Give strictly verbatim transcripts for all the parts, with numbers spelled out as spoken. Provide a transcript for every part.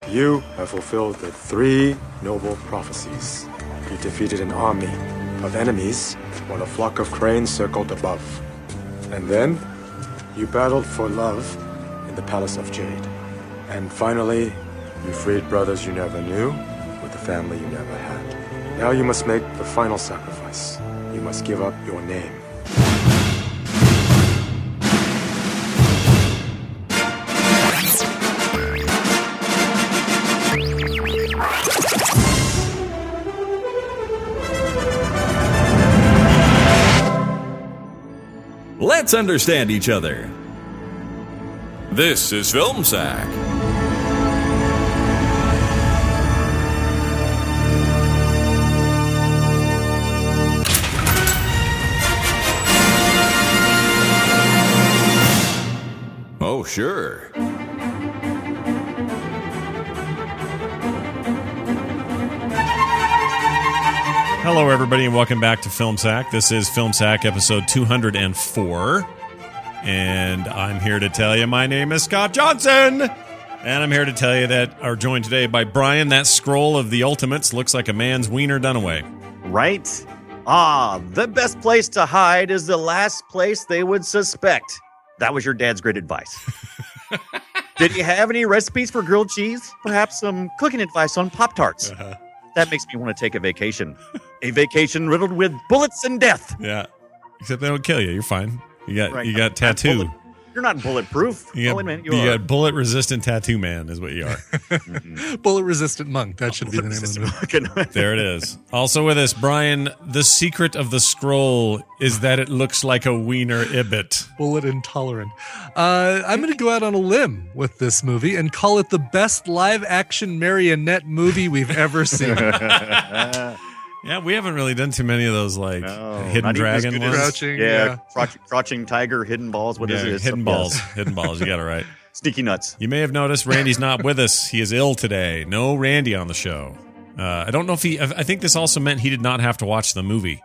You have fulfilled the three noble prophecies. You defeated an army of enemies while a flock of cranes circled above. And then, you battled for love in the Palace of Jade. And finally, you freed brothers you never knew with a family you never had. Now you must make the final sacrifice. You must give up your name. Let's understand each other. This is Film Sack. Oh, sure. Hello, everybody, and welcome back to Film Sack. This is Film Sack episode two hundred four, and I'm here to tell you my name is Scott Johnson, and I'm here to tell you that are joined today by Brian. That scroll of the Ultimates looks like a man's wiener done away. Right? Ah, the best place to hide is the last place they would suspect. That was your dad's great advice. Did you have any recipes for grilled cheese? Perhaps some cooking advice on Pop-Tarts? Uh-huh. That makes me want to take a vacation. A vacation riddled with bullets and death. Yeah. Except they don't kill you. You're fine. You got right. you got tattoo. Bullet, you're not bulletproof. You got, oh, wait a minute. You, you are. got bullet resistant tattoo man is what you are. mm-hmm. Bullet resistant monk. That should be the name of the movie. There it is. Also with us, Brian, the secret of the scroll is that it looks like a wiener ibit. Bullet intolerant. Uh, I'm going to go out on a limb with this movie and call it the best live action marionette movie we've ever seen. Yeah, we haven't really done too many of those, like, no, hidden dragon ones. Crouching, yeah, yeah. Crouch, crouching tiger, hidden balls. What yeah, is it? Hidden balls. Hidden balls. You got it right. Sneaky nuts. You may have noticed Randy's not with us. He is ill today. No Randy on the show. Uh, I don't know if he... I think this also meant he did not have to watch the movie.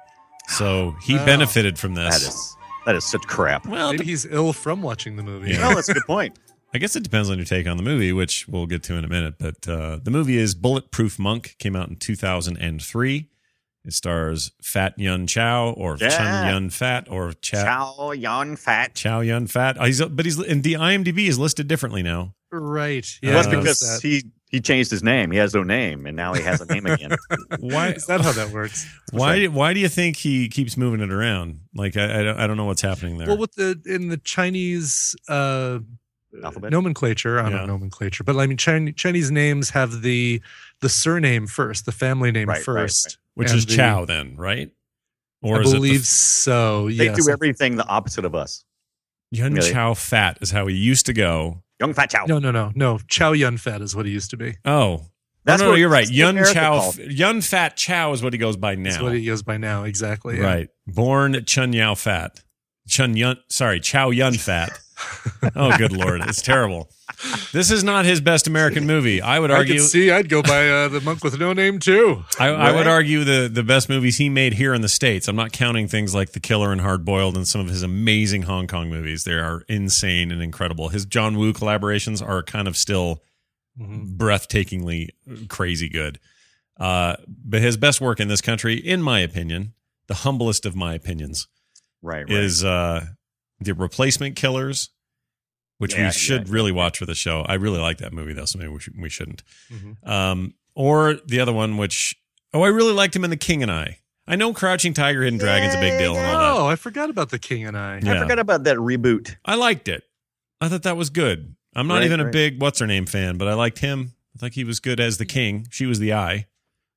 So he oh, benefited from this. That is, that is such crap. Well, maybe he's ill from watching the movie. Yeah. No, that's a good point. I guess it depends on your take on the movie, which we'll get to in a minute. But uh, the movie is Bulletproof Monk. Came out in two thousand three. It stars Fat Yun Chow or yeah. Chun Yun Fat or Chow, Chow Yun Fat. Chow Yun Fat. Oh, he's, but he's in the IMDb is listed differently now. Right. Yeah. Well, that's because that. he he changed his name. He has no name, and now he has a name again. Why is that how that works? Why Why do you think he keeps moving it around? Like I I don't, I don't know what's happening there. Well, with the in the Chinese uh, alphabet nomenclature, I don't yeah. know nomenclature, but I mean Chinese, Chinese names have the the surname first, the family name right, first. Right, right. Which is the, Chow then, right? Or I is believe it the, so, They yes. do everything the opposite of us. Yun really? Chow Fat is how he used to go. Young Fat Chow. No, no, no. No, Chow Yun Fat is what he used to be. Oh. That's no, no, no, you're right. Yun Chow, Yun Fat Chow is what he goes by now. That's what he goes by now, exactly. Yeah. Right. Born Chun Yao Fat. Chun Yun, sorry, Chow Yun Fat. Oh, good Lord. It's terrible. This is not his best American movie. I would argue. I could see, I'd go by uh, The Monk with No Name, too. I, right? I would argue the, the best movies he made here in the States. I'm not counting things like The Killer and Hard Boiled and some of his amazing Hong Kong movies. They are insane and incredible. His John Woo collaborations are kind of still mm-hmm. breathtakingly crazy good. Uh, but his best work in this country, in my opinion, the humblest of my opinions, right, right. is uh, The Replacement Killers. Which yeah, we should yeah, really yeah. watch for the show. I really like that movie, though, so maybe we, should, we shouldn't. Mm-hmm. Um, or the other one, which, oh, I really liked him in The King and I. I know Crouching Tiger, Hidden yeah, Dragon's a big deal and all that. Oh, I forgot about The King and I. Yeah. I forgot about that reboot. I liked it. I thought that was good. I'm not right, even a right. big What's-Her-Name fan, but I liked him. I think he was good as the king. She was the eye.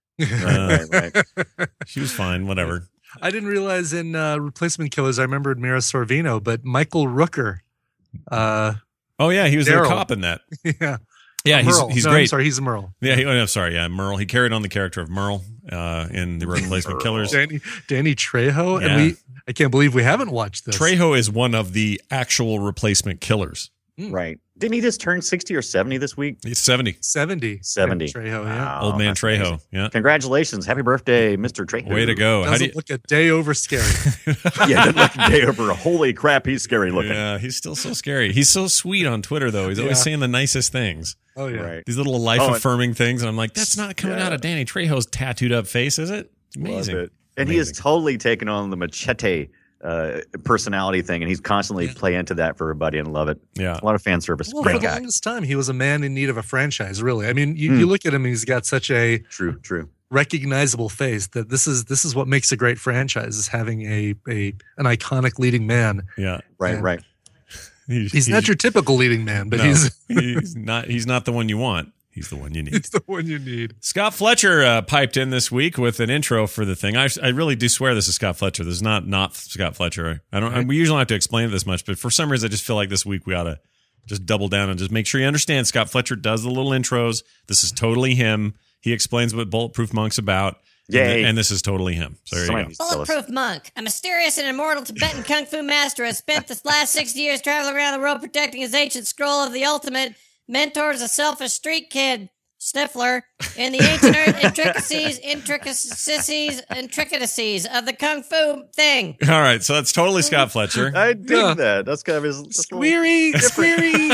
Uh, right, right. She was fine, whatever. I didn't realize in uh, Replacement Killers, I remembered Mira Sorvino, but Michael Rooker. Uh, oh yeah, he was Daryl. a cop in that. yeah, yeah, he's Merle. he's no, great. I'm sorry, he's a Merle. Yeah, he, oh, I'm sorry, yeah, Merle. He carried on the character of Merle uh, in the Replacement Killers. Danny, Danny Trejo, yeah. and we. I can't believe we haven't watched this. Trejo is one of the actual Replacement Killers. Right. Didn't he just turn sixty or seventy this week? He's seventy. seventy. seventy. Trejo, yeah. Wow, Old man Trejo. amazing. Yeah. Congratulations. Happy birthday, Mister Trejo. Way to go. Doesn't How do you... look a day over scary. Yeah, doesn't look a day over. Holy crap, he's scary looking. Yeah, he's still so scary. He's so sweet on Twitter, though. He's always yeah. saying the nicest things. Oh yeah. Right. These little life Oh, and- affirming things, and I'm like, that's not coming Yeah. out of Danny Trejo's tattooed up face, is it? It's Love amazing. it. And he has Amazing. totally taken on the machete uh, personality thing, and he's constantly Yeah. play into that for everybody and love it. Yeah. A lot of fan service. Well, Great for the guy. longest time, he was a man in need of a franchise. Really, I mean, you, Hmm. you look at him; and he's got such a True, true. recognizable face that this is this is what makes a great franchise: is having a a an iconic leading man. Yeah. Right, Yeah. right. He's, He's not your typical leading man, but no, he's he's not. He's not the one you want. He's the one you need. it's the one you need. Scott Fletcher uh, piped in this week with an intro for the thing. I, I really do swear this is Scott Fletcher. This is not not Scott Fletcher. I don't. We usually don't have to explain it this much, but for some reason, I just feel like this week we ought to just double down and just make sure you understand. Scott Fletcher does the little intros. This is totally him. He explains what Bulletproof Monk's about. Yay. And, and this is totally him. So there Somebody you go. needs to tell us. Bulletproof Monk, a mysterious and immortal Tibetan kung fu master, has spent the last sixty years traveling around the world protecting his ancient scroll of the ultimate, mentors a selfish street kid, Stifler, in the ancient intricacies, intricacies, intricacies of the kung fu thing. All right. So that's totally Scott Fletcher. I dig Yeah. that. That's kind of his. that's a little- Squeery, squeery.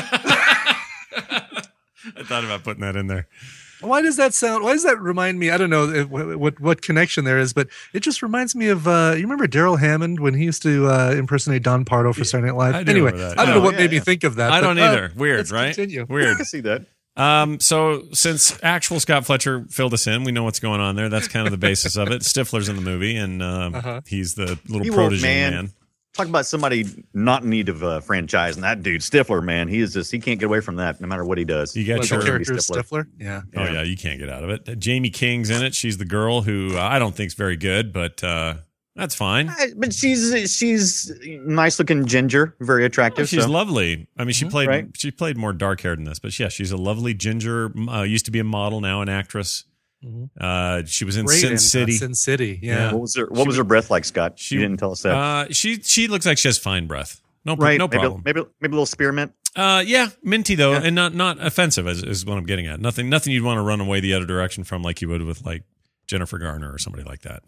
I thought about putting that in there. Why does that sound? Why does that remind me? I don't know if, what what connection there is, but it just reminds me of. Uh, you remember Daryl Hammond when he used to uh, impersonate Don Pardo for Saturday Night Live? I do Anyway, remember that. I don't Oh, know what yeah, made me yeah. think of that. I but, don't uh, either. Weird, let's right? Continue. I Weird. can see that. Um, so since actual Scott Fletcher filled us in, we know what's going on there. That's kind of the basis of it. Stifler's in the movie, and um, Uh-huh. he's the little He won't, protege man. man. Talk about somebody not in need of a franchise, and that dude Stifler, man, he is just he can't get away from that no matter what he does. You got What, your the character is Stifler. Stifler? Yeah. Oh yeah, you can't get out of it. Jamie King's in it. She's the girl who uh, I don't think's very good, but uh, that's fine. I- But she's she's nice looking ginger, very attractive. She's so. lovely. I mean, she played Right. she played more dark haired in this, but yeah, she's a lovely ginger. Uh, used to be a model, now an actress. Mhm. Uh, she was in Great Sin in, uh, City. Sin City. Yeah. Yeah. What was her What was her breath like, Scott? She- you didn't tell us that. Uh, she she looks like she has fine breath. No, right? no maybe, problem. Maybe maybe a little spearmint. Uh, yeah, minty though, Yeah. and not not offensive is, is what I'm getting at. Nothing nothing you'd want to run away the other direction from, like you would with like Jennifer Garner or somebody like that.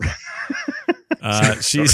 uh, she's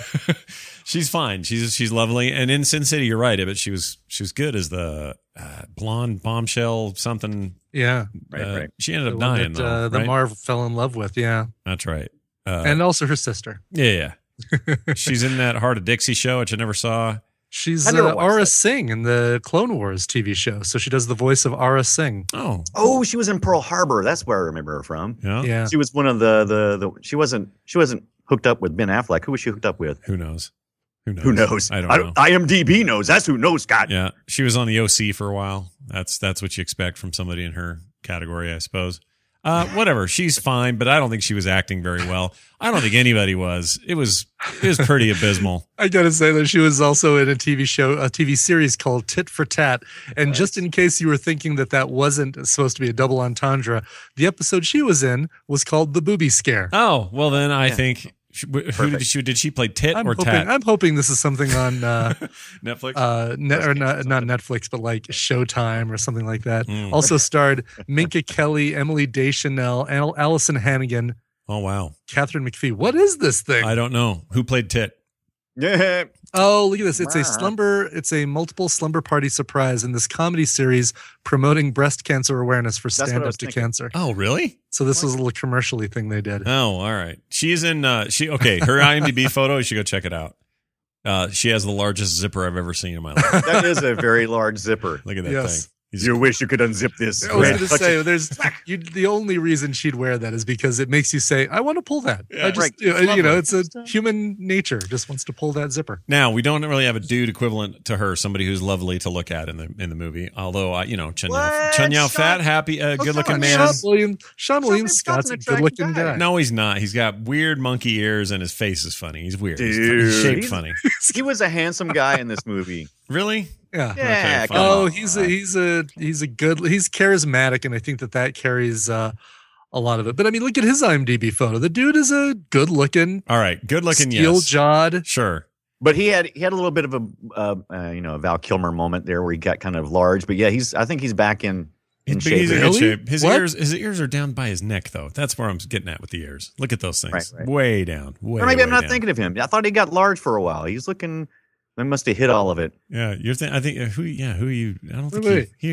she's fine. She's she's lovely, and in Sin City, you're right. But she was she was good as the uh, blonde bombshell something. Yeah. Right, Uh, right. She ended The up one dying that, though. uh, the right? Marv fell in love with. Yeah. That's right. Uh, And also her sister. yeah, yeah. She's in that Heart of Dixie show, which I never saw. She's I never uh, watched Aura that. Singh in the Clone Wars T V show. So she does the voice of Aura Singh. Oh, Oh, she was in Pearl Harbor. That's where I remember her from. yeah. Yeah. She was one of the, the the she wasn't she wasn't hooked up with Ben Affleck. Who was she hooked up with? Who knows? Who knows? Who knows? I don't know. IMDb knows. That's who knows, Scott. Yeah, she was on the O C for a while. That's that's what you expect from somebody in her category, I suppose. Uh, whatever, she's fine, but I don't think she was acting very well. I don't think anybody was. It was it was pretty abysmal. I gotta say that she was also in a T V show, a T V series called Tit for Tat. And just in case you were thinking that that wasn't supposed to be a double entendre, the episode she was in was called The Booby Scare. Oh well, then I think she, who did Perfect. she did she play tit I'm or hoping, tat? I'm hoping this is something on uh, Netflix. uh, net, or not, not Netflix, but like Showtime or something like that. Mm. Also starred Minka Kelly, Emily Deschanel, Al- Allison Hannigan, oh wow, Catherine McPhee. What is this thing? I don't know who played tit. Yeah. Oh, look at this. It's a Wow. slumber, it's a multiple slumber party surprise in this comedy series promoting breast cancer awareness for what I stand up was to thinking. cancer. Oh really? So this was a little commercially thing they did. Oh, all right. She's in. Uh, she okay. Her IMDb photo. You should go check it out. Uh, she has the largest zipper I've ever seen in my life. That is a very large zipper. Look at that Yes. thing. He's- You wish you could unzip this. I was Right. going to say, there's you, the only reason she'd wear that is because it makes you say, "I want to pull that." Yeah, I just, right. you, It's know, you know, lovely. it's a human nature just wants to pull that zipper. Now we don't really have a dude equivalent to her, somebody who's lovely to look at in the in the movie. Although, uh, you know, Chen Yao, What? Chen Yao Sean- fat, happy, uh, Well, good looking Sean- man. Sean William, Sean William William Scott's Scott's a an attractive good-looking guy. guy. No, he's not. He's got weird monkey ears and his face is funny. He's weird. He's, fu- Dude. he's shaped He's- funny. He was a handsome guy in this movie. Really? Yeah. Yeah. Okay, come fine. Oh, on. he's a he's a he's a good he's charismatic, and I think that that carries uh, a lot of it. But I mean, look at his IMDb photo. The dude is a good looking, All right. Good looking. steel Yes. jawed. Sure. But he had he had a little bit of a uh, uh, you know a Val Kilmer moment there where he got kind of large. But yeah, he's I think he's back in in He's, shape. he's in again. good Really? shape. His What? ears, his ears are down by his neck, though. That's where I'm getting at with the ears. Look at those things, Right, right. way down. Way, Or maybe I'm way not down. thinking of him. I thought he got large for a while. He's looking. They must have hit all of it. Yeah, you're. Th- I think uh, who? Yeah, who you? I don't think Wait, he, he.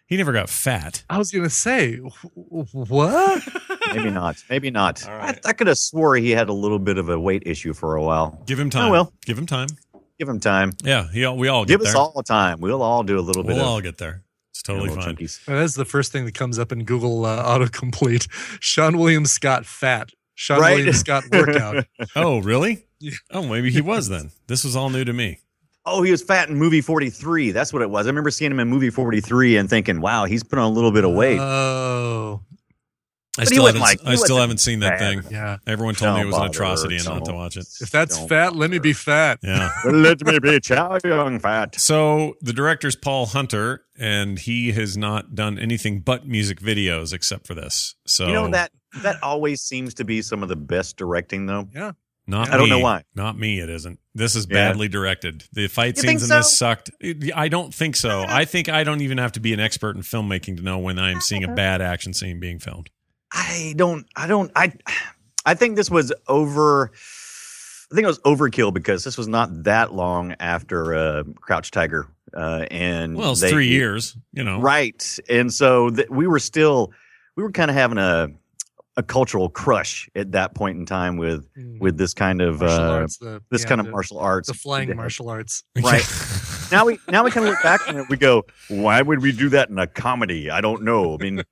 He never got fat. I was gonna say, wh- what? Maybe not. Maybe not. All right. I, I could have swore he had a little bit of a weight issue for a while. Give him time. Oh, well. Give him time. Give him time. Yeah, he, we all get Give us there. all time. We'll all do a little we'll bit all of get there. It's you know, totally little fine. chunkies. That's the first thing that comes up in Google uh, autocomplete. Sean William Scott fat. Sean Right? William Scott workout. Oh, really? Yeah. Oh, maybe he was then. This was all new to me. Oh, he was fat in movie forty-three. That's what it was. I remember seeing him in movie forty-three and thinking, wow, he's put on a little bit of weight. Oh, I But he still wasn't haven't. like- he I still wasn't haven't seen that bad. thing. yeah. Everyone told me it Don't was an bother, atrocity and not don't. to watch it. If that's Don't fat, let me be fat. Yeah. Let me be Chow Young Fat. So the director's Paul Hunter, and he has not done anything but music videos except for this. So You know, that that always seems to be some of the best directing, though. Yeah. Not I don't me. know why. Not me. It isn't. This is Yeah. badly directed. The fight You scenes think in this so? sucked. I don't think so. I think I don't even have to be an expert in filmmaking to know when I am seeing a bad action scene being filmed. I don't, I don't, I, I think this was over. I think it was overkill because this was not that long after uh, Crouch Tiger, uh, and Well, it's they- three years. You know, right? And so th- we were still, we were kind of having a a cultural crush at that point in time with with this kind of Martial uh, arts, the, this yeah, kind of the, martial arts, the flying Yeah. martial arts. Right. now we now we kind of look back on it. We go, why would we do that in a comedy? I don't know. I mean,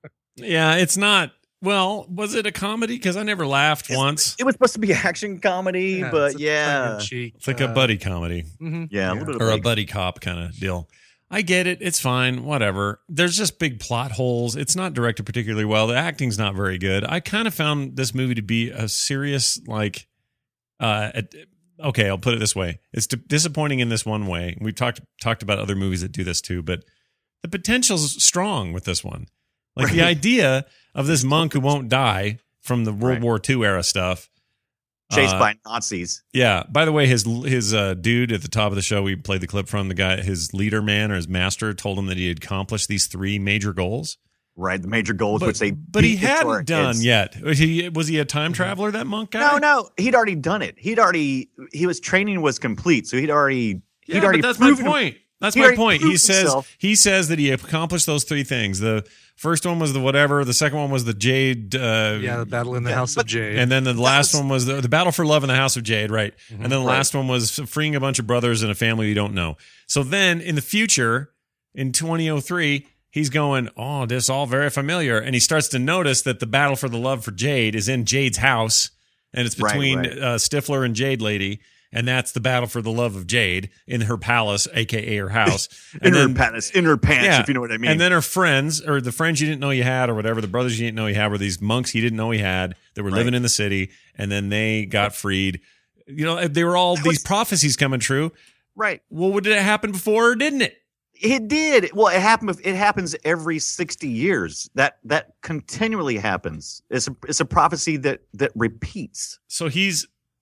Yeah, it's not. Well, was it a comedy? Because I never laughed It's- once. it was supposed to be action comedy, Yeah, but it's a yeah, tongue-in-cheek, It's like a uh, buddy comedy mhm. yeah, a little bit of or a like- buddy cop kind of deal. I get it. It's fine. Whatever. There's just big plot holes. It's not directed particularly well. The acting's not very good. I kind of found this movie to be a serious, like, uh, at, okay, I'll put it this way. It's d- disappointing in this one way. We've talked talked about other movies that do this too, but the potential's strong with this one. Like the Right. idea of this monk who won't die from the World Right. War Two era stuff. chased uh, by Nazis. Yeah. By the way, his his uh, dude at the top of the show, we played the clip from the guy, his leader man or his master told him that he had accomplished these three major goals. Right, the major goals, But, which they but he beat into our hadn't done heads. yet. Was he, was he a time traveler, that monk guy? No, no, he'd already done it. He'd already he was training was complete, so he'd already he'd Yeah, already but that's my proven- point. That's he my already point. He proved says himself. he says that he accomplished those three things. The first one was the whatever. The second one was the Jade. Uh, Yeah, the battle in the Yeah, House of but- Jade. And then the last was- one was the, the Battle for Love in the House of Jade, right? And then the Right. last one was freeing a bunch of brothers and a family you don't know. So then in the future, in twenty oh three, he's going, oh, this is all very familiar. And he starts to notice that the battle for the love for Jade is in Jade's house. And it's Right, between right. Uh, Stifler and Jade Lady. And that's the battle for the love of Jade in her palace, a k a her house. in And her then- pants, in her pants, if you know what I mean. and then her friends, or the friends you didn't know you had, or whatever, the brothers you didn't know you had, were these monks he didn't know he had that were Right. living in the city, and then they got freed. You know, they were all That these was- prophecies coming true. right, Well, did it happen before, or didn't it? it did. Well, it happened. It happens every sixty years. That that continually happens. It's a it's a prophecy that that repeats. So he's,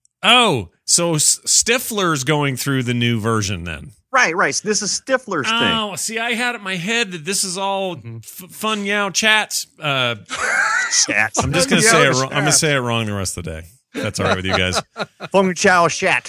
oh, so S- Stifler's going through the new version then. Right, right. So this is Stifler's thing. Oh, see, I had it in my head that this is all f- fun yow chats. Uh, Chat. I'm just gonna Yeah, say it. the Wrong. I'm gonna say it wrong the rest of the day. If that's all right with you guys. Feng Chao Shat.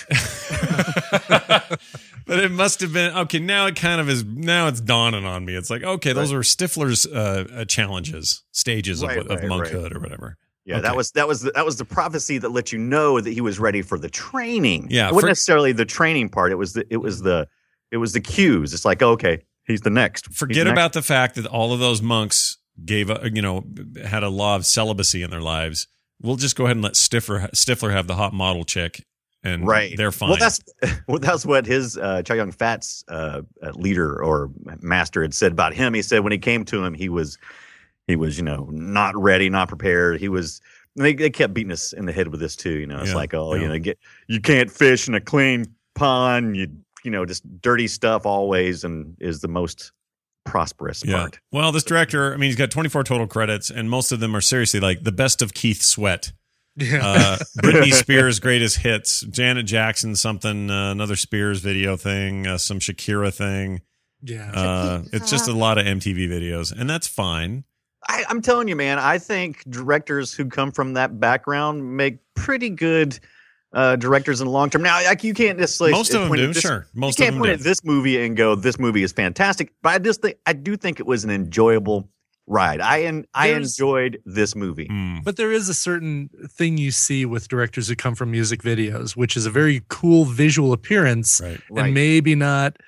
But it must have been okay. Now it kind of is. Now it's dawning on me. It's like okay, those are Stifler's uh, uh, challenges, stages Right, of, of right, monkhood or whatever. Yeah, Okay. that was that was the, that was the prophecy that let you know that he was ready for the training. Yeah, it wasn't for- necessarily the training part. It was the it was the it was the cues. It's like okay, he's the next. He's Forget the about the fact that all of those monks gave, a, you know, had a law of celibacy in their lives. We'll just go ahead and let Stifler Stifler have the hot model chick, and right. they're fine. Well, that's well, that's what his uh, Chow Yun Fat's uh, uh, leader or master had said about him. He said when he came to him, he was he was you know not ready, not prepared. He was. They, they kept beating us in the head with this too. You know, it's Yeah, like oh, yeah. you know, get you can't fish in a clean pond. You you know, just dirty stuff always, and is the most prosperous yeah. part. Well, this director, I mean, he's got twenty-four total credits, and most of them are seriously like the best of Keith Sweat. yeah. Uh, Britney Spears' greatest hits, Janet Jackson, something, uh, another Spears video thing, uh, some Shakira thing. yeah. Uh, it's just a lot of M T V videos, and that's fine. I, I'm telling you, man. I think directors who come from that background make pretty good uh, directors in the long term. Now, like you can't necessarily Most of them point do, at this- sure. Most you of can't them point do. at this movie and go, "This movie is fantastic." But I just think I do think it was an enjoyable ride. I en- I There's- enjoyed this movie. Mm. But there is a certain thing you see with directors who come from music videos, which is a very cool visual appearance, Right. and Right. maybe not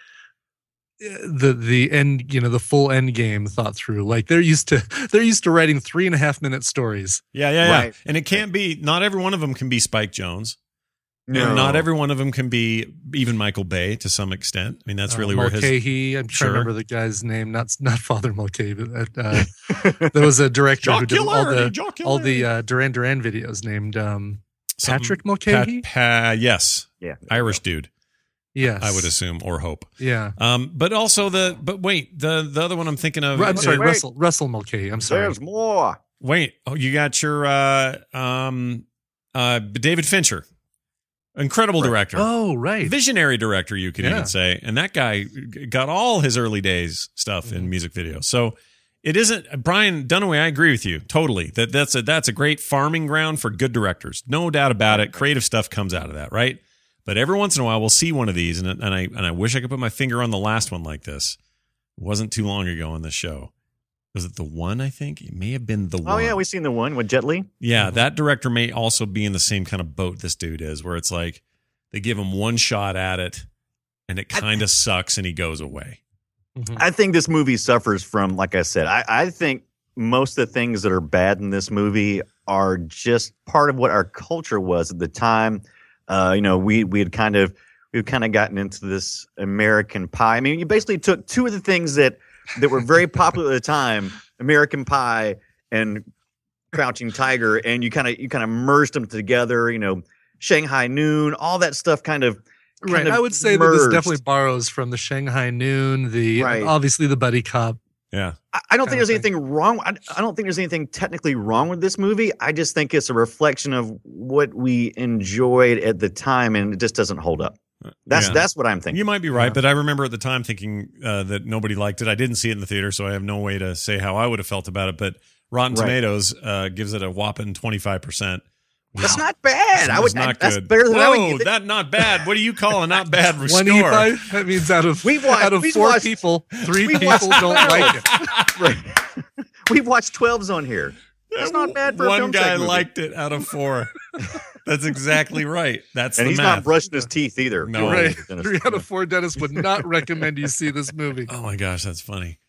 uh, the the end, you know, the full end game thought through. Like they're used to they're used to writing three and a half minute stories. Yeah, yeah, yeah. Right. And it can't be, not every one of them can be Spike Jones. No. And not every one of them can be even Michael Bay to some extent. I mean, that's really uh, where his. Mulcahy. I'm trying Sure. to remember the guy's name. Not not Father Mulcahy, but uh, there was a director who did all the all the uh, Duran Duran videos named um, Something- Patrick Pat, Mulcahy. pa, yes. Yeah. Irish dude, Yes, I would assume, or hope. Yeah. Um, but also the, but wait, the the other one I'm thinking of. I'm sorry, wait. Russell Russell Mulcahy. I'm sorry. There's more. Wait, oh, you got your uh, um, uh, David Fincher, incredible director. Oh, right. Visionary director, you could Yeah. even say. And that guy g- got all his early days stuff Mm-hmm. in music videos. So it isn't Brian Dunaway, I agree with you totally. That that's a that's a great farming ground for good directors. No doubt about it. Creative stuff comes out of that, right? But every once in a while we'll see one of these, and and I and I wish I could put my finger on the last one like this. It wasn't too long ago on this show. Was it the one, I think? It may have been the one. Oh yeah, we've seen the one with Jet Li. Yeah, that director may also be in the same kind of boat this dude is, where it's like they give him one shot at it and it kind of sucks and he goes away. Mhm. I think this movie suffers from, like I said, I, I think most of the things that are bad in this movie are just part of what our culture was at the time. Uh, you know, we we had kind of we've kind of gotten into this American Pie. I mean, you basically took two of the things that that were very popular at the time, American Pie and Crouching Tiger, and you kind of you kind of merged them together. You know, Shanghai Noon, all that stuff kind of. kind Right. of I would say that merged. this definitely borrows from the Shanghai Noon, the Right. obviously the buddy cop. Yeah. I, I don't think kind of there's anything wrong. I, I don't think there's anything technically wrong with this movie. I just think it's a reflection of what we enjoyed at the time, and it just doesn't hold up. That's Yeah. that's what I'm thinking. You might be right, Yeah. but I remember at the time thinking uh, that nobody liked it. I didn't see it in the theater, so I have no way to say how I would have felt about it. But Rotten Right. Tomatoes uh, gives it a whopping twenty-five percent. That's not bad. I would. It's not that's good. better than I would Whoa, give it. that not bad. What do you call a not bad One score? E-five, that means out of We've watched- out of we've four watched- people, three we've people watched don't like it. Right. We've watched twelves on here. That's not bad for a One film guy tech movie. liked it out of four. That's exactly right. That's and the he's math. not brushing his teeth either. No. Right. Dennis. Three out of four dentists would not recommend you see this movie. Oh my gosh, that's funny.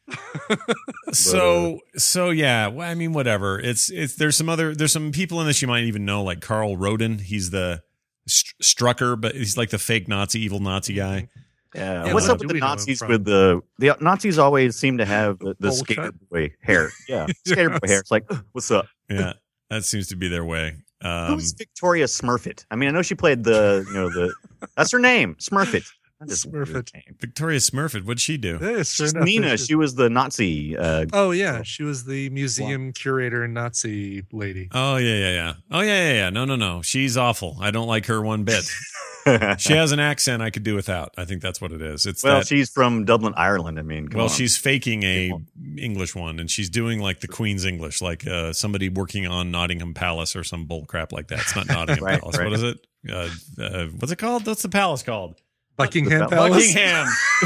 so so yeah, well, I mean whatever. It's it's there's some other there's some people in this you might even know, like Carl Roden. He's the Str- Strucker, but he's like the fake Nazi, evil Nazi guy. Yeah. Yeah, What's what up do with we the know him Nazis from? with the the Nazis always seem to have the, the Bowl skater cut? boy hair. Yeah, skater boy Yes. hair. It's like, "Ugh, what's up? Yeah, that seems to be their way. Um, Who's Victoria Smurfett? I mean, I know she played the you know the that's her name, Smurfett. That is a weird Smurfett. name. Victoria Smurfett, what'd she do? Yeah, sure She's enough, Nina. there's- She was the Nazi. Uh, Oh yeah, she was the museum curator and Nazi lady. Oh yeah, yeah, yeah. Oh yeah, yeah, yeah. No, no, no. She's awful. I don't like her one bit. She has an accent I could do without. I think that's what it is. It's well, that. she's from Dublin, Ireland. I mean, come Well, on. she's faking a English one, and she's doing like the Queen's English, like uh, somebody working on Nottingham Palace or some bull crap like that. It's not Nottingham Right, Palace. right. What is it? Uh, uh, what's it called? What's the palace called? Buckingham the- Palace. Buckingham.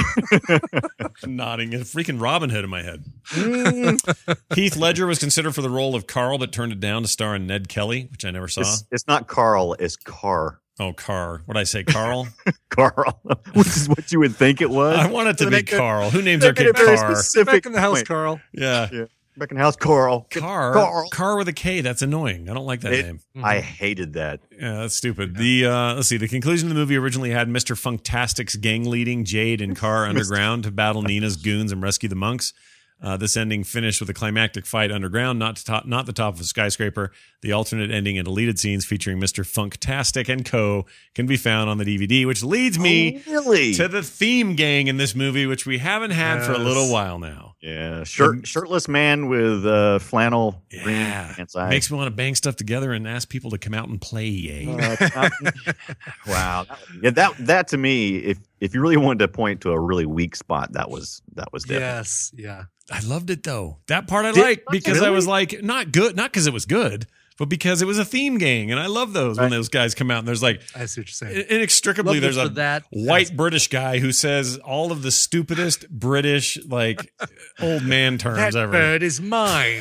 Nottingham. Freaking Robin Hood in my head. Mm. Heath Ledger was considered for the role of Carl, but turned it down to star in Ned Kelly, which I never saw. It's, it's not Carl. It's Car. Oh, Carr. What'd I say? Carl? Carl, which is what you would think it was. I want it to They be make it- Carl. Who names they their made kid it very Carr? specific. Back in the house, point. Carl. Yeah. Yeah. Back in the house, Carl. Carr. Carl. Carr with a K. That's annoying. I don't like that It- name. I hated that. Yeah, that's stupid. The uh, let's see. The conclusion of the movie originally had Mister Funktastic's gang leading Jade and Carr underground to battle Nina's goons and rescue the monks. Uh, this ending finished with a climactic fight underground, not to top, not the top of a skyscraper. The alternate ending and deleted scenes featuring Mister Funktastic and co. can be found on the D V D, which leads me Oh, really? to the theme gang in this movie, which we haven't had for a Yes. little while now. Yeah, shirt, shirtless man with uh, flannel green Yeah, pants. I- makes me want to bang stuff together and ask people to come out and play. Yay. Uh, it's not- wow, that, yeah, that that to me, if if you really wanted to point to a really weak spot, that was that was definitely. Yes, yeah. I loved it though. That part I Did- liked because I Really? was like, not good, not because it was good, but because it was a theme gang, and I love those when Right. those guys come out and there's like I see what you're saying. inextricably Love there's it a for that. white British guy who says all of the stupidest British like old man terms That ever. bird is mine.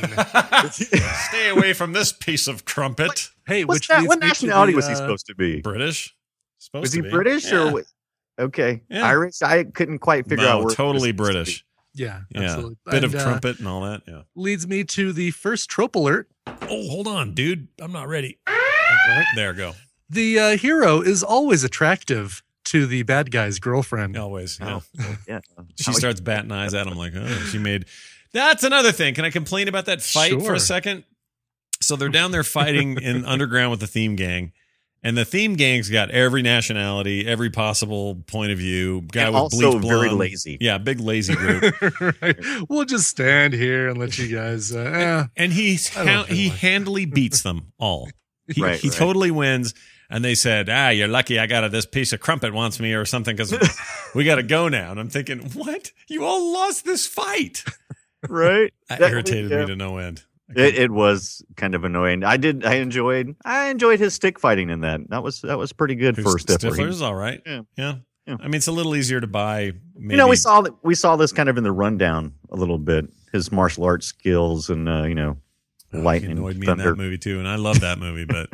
Stay away from this piece of crumpet. Hey, What's which that? leads What me to nationality the, was he uh, supposed to be? British. Supposed Was to he be. British Yeah. or what? Okay, Yeah. Irish. I couldn't quite figure no, out. Where totally it was supposed to British. Yeah, Yeah, absolutely. bit of And, uh, trumpet and all that. Yeah. leads me to the first trope alert. Oh, hold on, dude. I'm not ready. There, go. The uh, hero is always attractive to the bad guy's girlfriend. Always. be. Yeah. Oh, yeah. She starts batting eyes at him like, oh, she made. That's another thing. Can I complain about that fight for Sure. a second? So they're down there fighting in underground with the theme gang, and the theme gang's got every nationality, every possible point of view. Guy And with also bleach very blonde. lazy. Yeah, big lazy group. Right. We'll just stand here and let you guys. Uh, eh. And he I don't feel he like- handily beats them all. He, Right, he right. totally wins. And they said, ah, you're lucky I got a, this piece of crumpet wants me or something because we got to go now. And I'm thinking, what? You all lost this fight. Right. That That- irritated yeah. me to no end. It, it was kind of annoying. I did. I enjoyed. I enjoyed his stick fighting in that. That was that was pretty good for Stifler. He- Stifler's all right. Yeah. yeah. Yeah. I mean, it's a little easier to buy. Maybe. You know, we saw that. We saw this kind of in the rundown a little bit. His martial arts skills and uh, you know, Oh, he lightning, annoyed me thunder. in that movie too, and I love that movie, but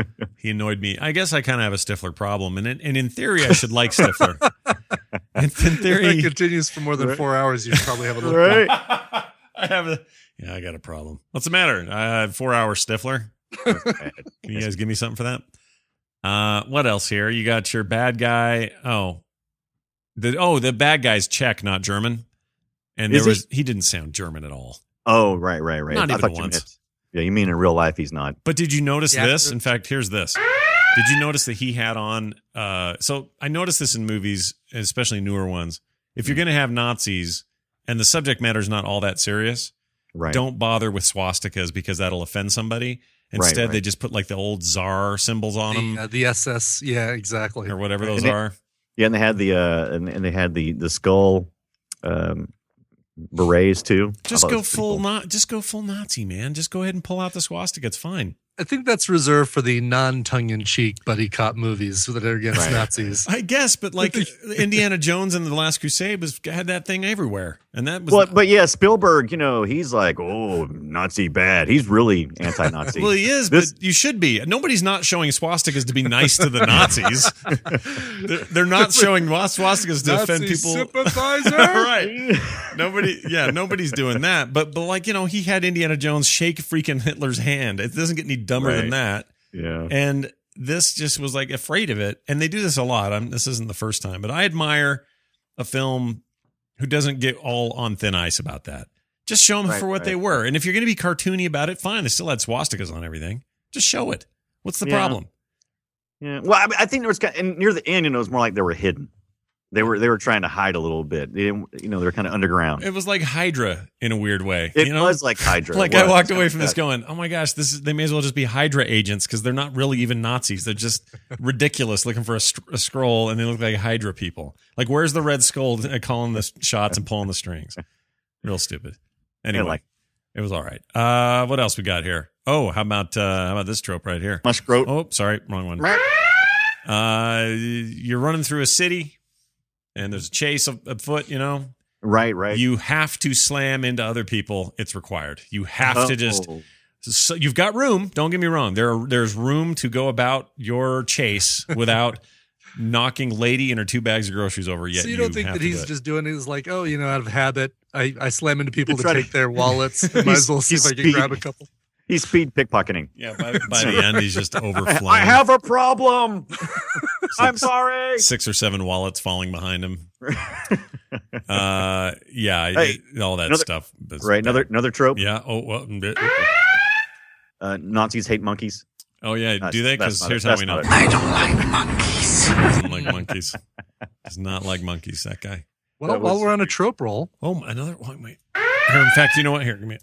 he annoyed me. I guess I kind of have a Stifler problem, and in, and in theory, I should like Stifler. in, in If that theory, continues for more than four hours, you probably have a little. Right. I have a yeah, I got a problem. What's the matter? I had four hour Stifler. Can you guys give me something for that? Uh, what else here? You got your bad guy. Oh, the oh the bad guy's Czech, not German, and Is there he? was he didn't sound German at all. Oh, right, right, right. Not I even thought you once. meant- yeah, you mean in real life he's not. But did you notice Yeah, this? it's- In fact, here's this. Did you notice that he had on? Uh, so I noticed this in movies, especially newer ones. If you're going to have Nazis and the subject matter is not all that serious, Right. don't bother with swastikas because that'll offend somebody. Instead, right. they just put like the old czar symbols on them The, uh, the S S, yeah, exactly. or whatever those And it- are. Yeah, and they had the uh, and, and they had the the skull um, berets too. I Just thought it go was pretty full, cool. not just go full Nazi, man. Just go ahead and pull out the swastika. It's fine. I think that's reserved for the non-tongue-in-cheek buddy cop movies that are against Right. Nazis. I guess, but like Indiana Jones and the Last Crusade was had that thing everywhere, and that was Well, but yeah, Spielberg, you know, he's like, oh, Nazi bad. He's really anti-Nazi. Well, he is, This- but you should be. Nobody's not showing swastikas to be nice to the Nazis. they're, they're not showing swastikas to offend Nazi people. sympathizer. Right. Nobody, yeah, nobody's doing that. But, but like, you know, he had Indiana Jones shake freaking Hitler's hand. It doesn't get any dumber than Right. that. yeah. And this just was like afraid of it. And they do this a lot. I'm, this isn't the first time, but I admire a film who doesn't get all on thin ice about that. Just show them Right, for what right. they were. And if you're going to be cartoony about it, fine. They still had swastikas on everything. Just show it. What's the Yeah. problem? Yeah. Well, I, mean, I think there was kind and near the end, you know, it was more like they were hidden. They were they were trying to hide a little bit. They didn't, you know, they're kind of underground. It was like Hydra in a weird way. It you know? was like Hydra. Like It I was. walked away from That- this going, oh my gosh, this is they may as well just be Hydra agents because they're not really even Nazis. They're just ridiculous looking for a, str- a scroll and they look like Hydra people. Like where's the Red Skull uh, calling the shots and pulling the strings? Real stupid. Anyway, like- it was all right. Uh, what else we got here? Oh, how about uh, how about this trope right here? Muskroat. Oh, sorry, wrong one. Uh, you're running through a city and there's a chase of- afoot. You know, Right, right. you have to slam into other people. It's required. You have to just. Oh. So you've got room. Don't get me wrong. There, are, there's room to go about your chase without knocking lady and her two bags of groceries over. Yet So you don't think have that to he's do it. just doing it as like, oh, you know, out of habit, I, I slam into people You to try to- take their wallets. Might as well see if He's I can speed. grab a couple. He's speed pickpocketing. Yeah. By, by the end, he's just overflowing. I have a problem. I'm sorry. six or seven wallets falling behind him. Uh, yeah, Hey, it- all that another- stuff. is Right, bad. another another trope. Yeah. Oh well. mm, Uh, Nazis hate monkeys. Oh yeah. That's- Do they? that's Because not here's it. how That's we know. not it. I don't like monkeys. Doesn't like monkeys. Does not like monkeys. That guy. Well, That while was- we're on a trope roll, Oh, another. Wait, wait. Here, in fact, you know what? Here, give me.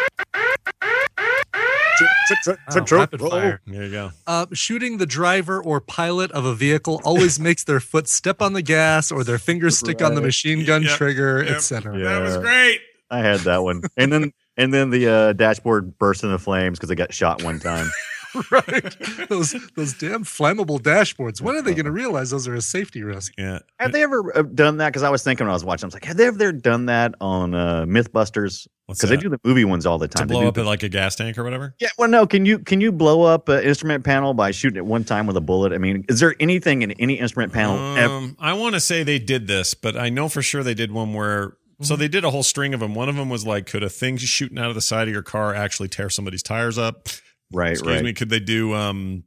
oh, rapid fire. There you go. Uh, shooting the driver or pilot of a vehicle always makes their foot step on the gas or their fingers stick on the Right. machine gun Yep. trigger, Yep. et cetera. Yeah. That was great. I had that one, and then And then the uh, dashboard burst into flames because it got shot one time. Right. Those those damn flammable dashboards. When are they going to realize those are a safety risk? Yeah. Have they ever uh, done that? Because I was thinking when I was watching, I was like, have they ever done that on uh, Mythbusters? What's Because they that? do the movie ones all the To time. They blow do up the- at like a gas tank or whatever? yeah, well, no. Can you can you blow up an instrument panel by shooting it one time with a bullet? I mean, is there anything in any instrument panel ever? Um, I want to say they did this, but I know for sure they did one where. So they did a whole string of them. One of them was like, could a thing shooting out of the side of your car actually tear somebody's tires up? Right, Excuse right. me. Could they do? Um,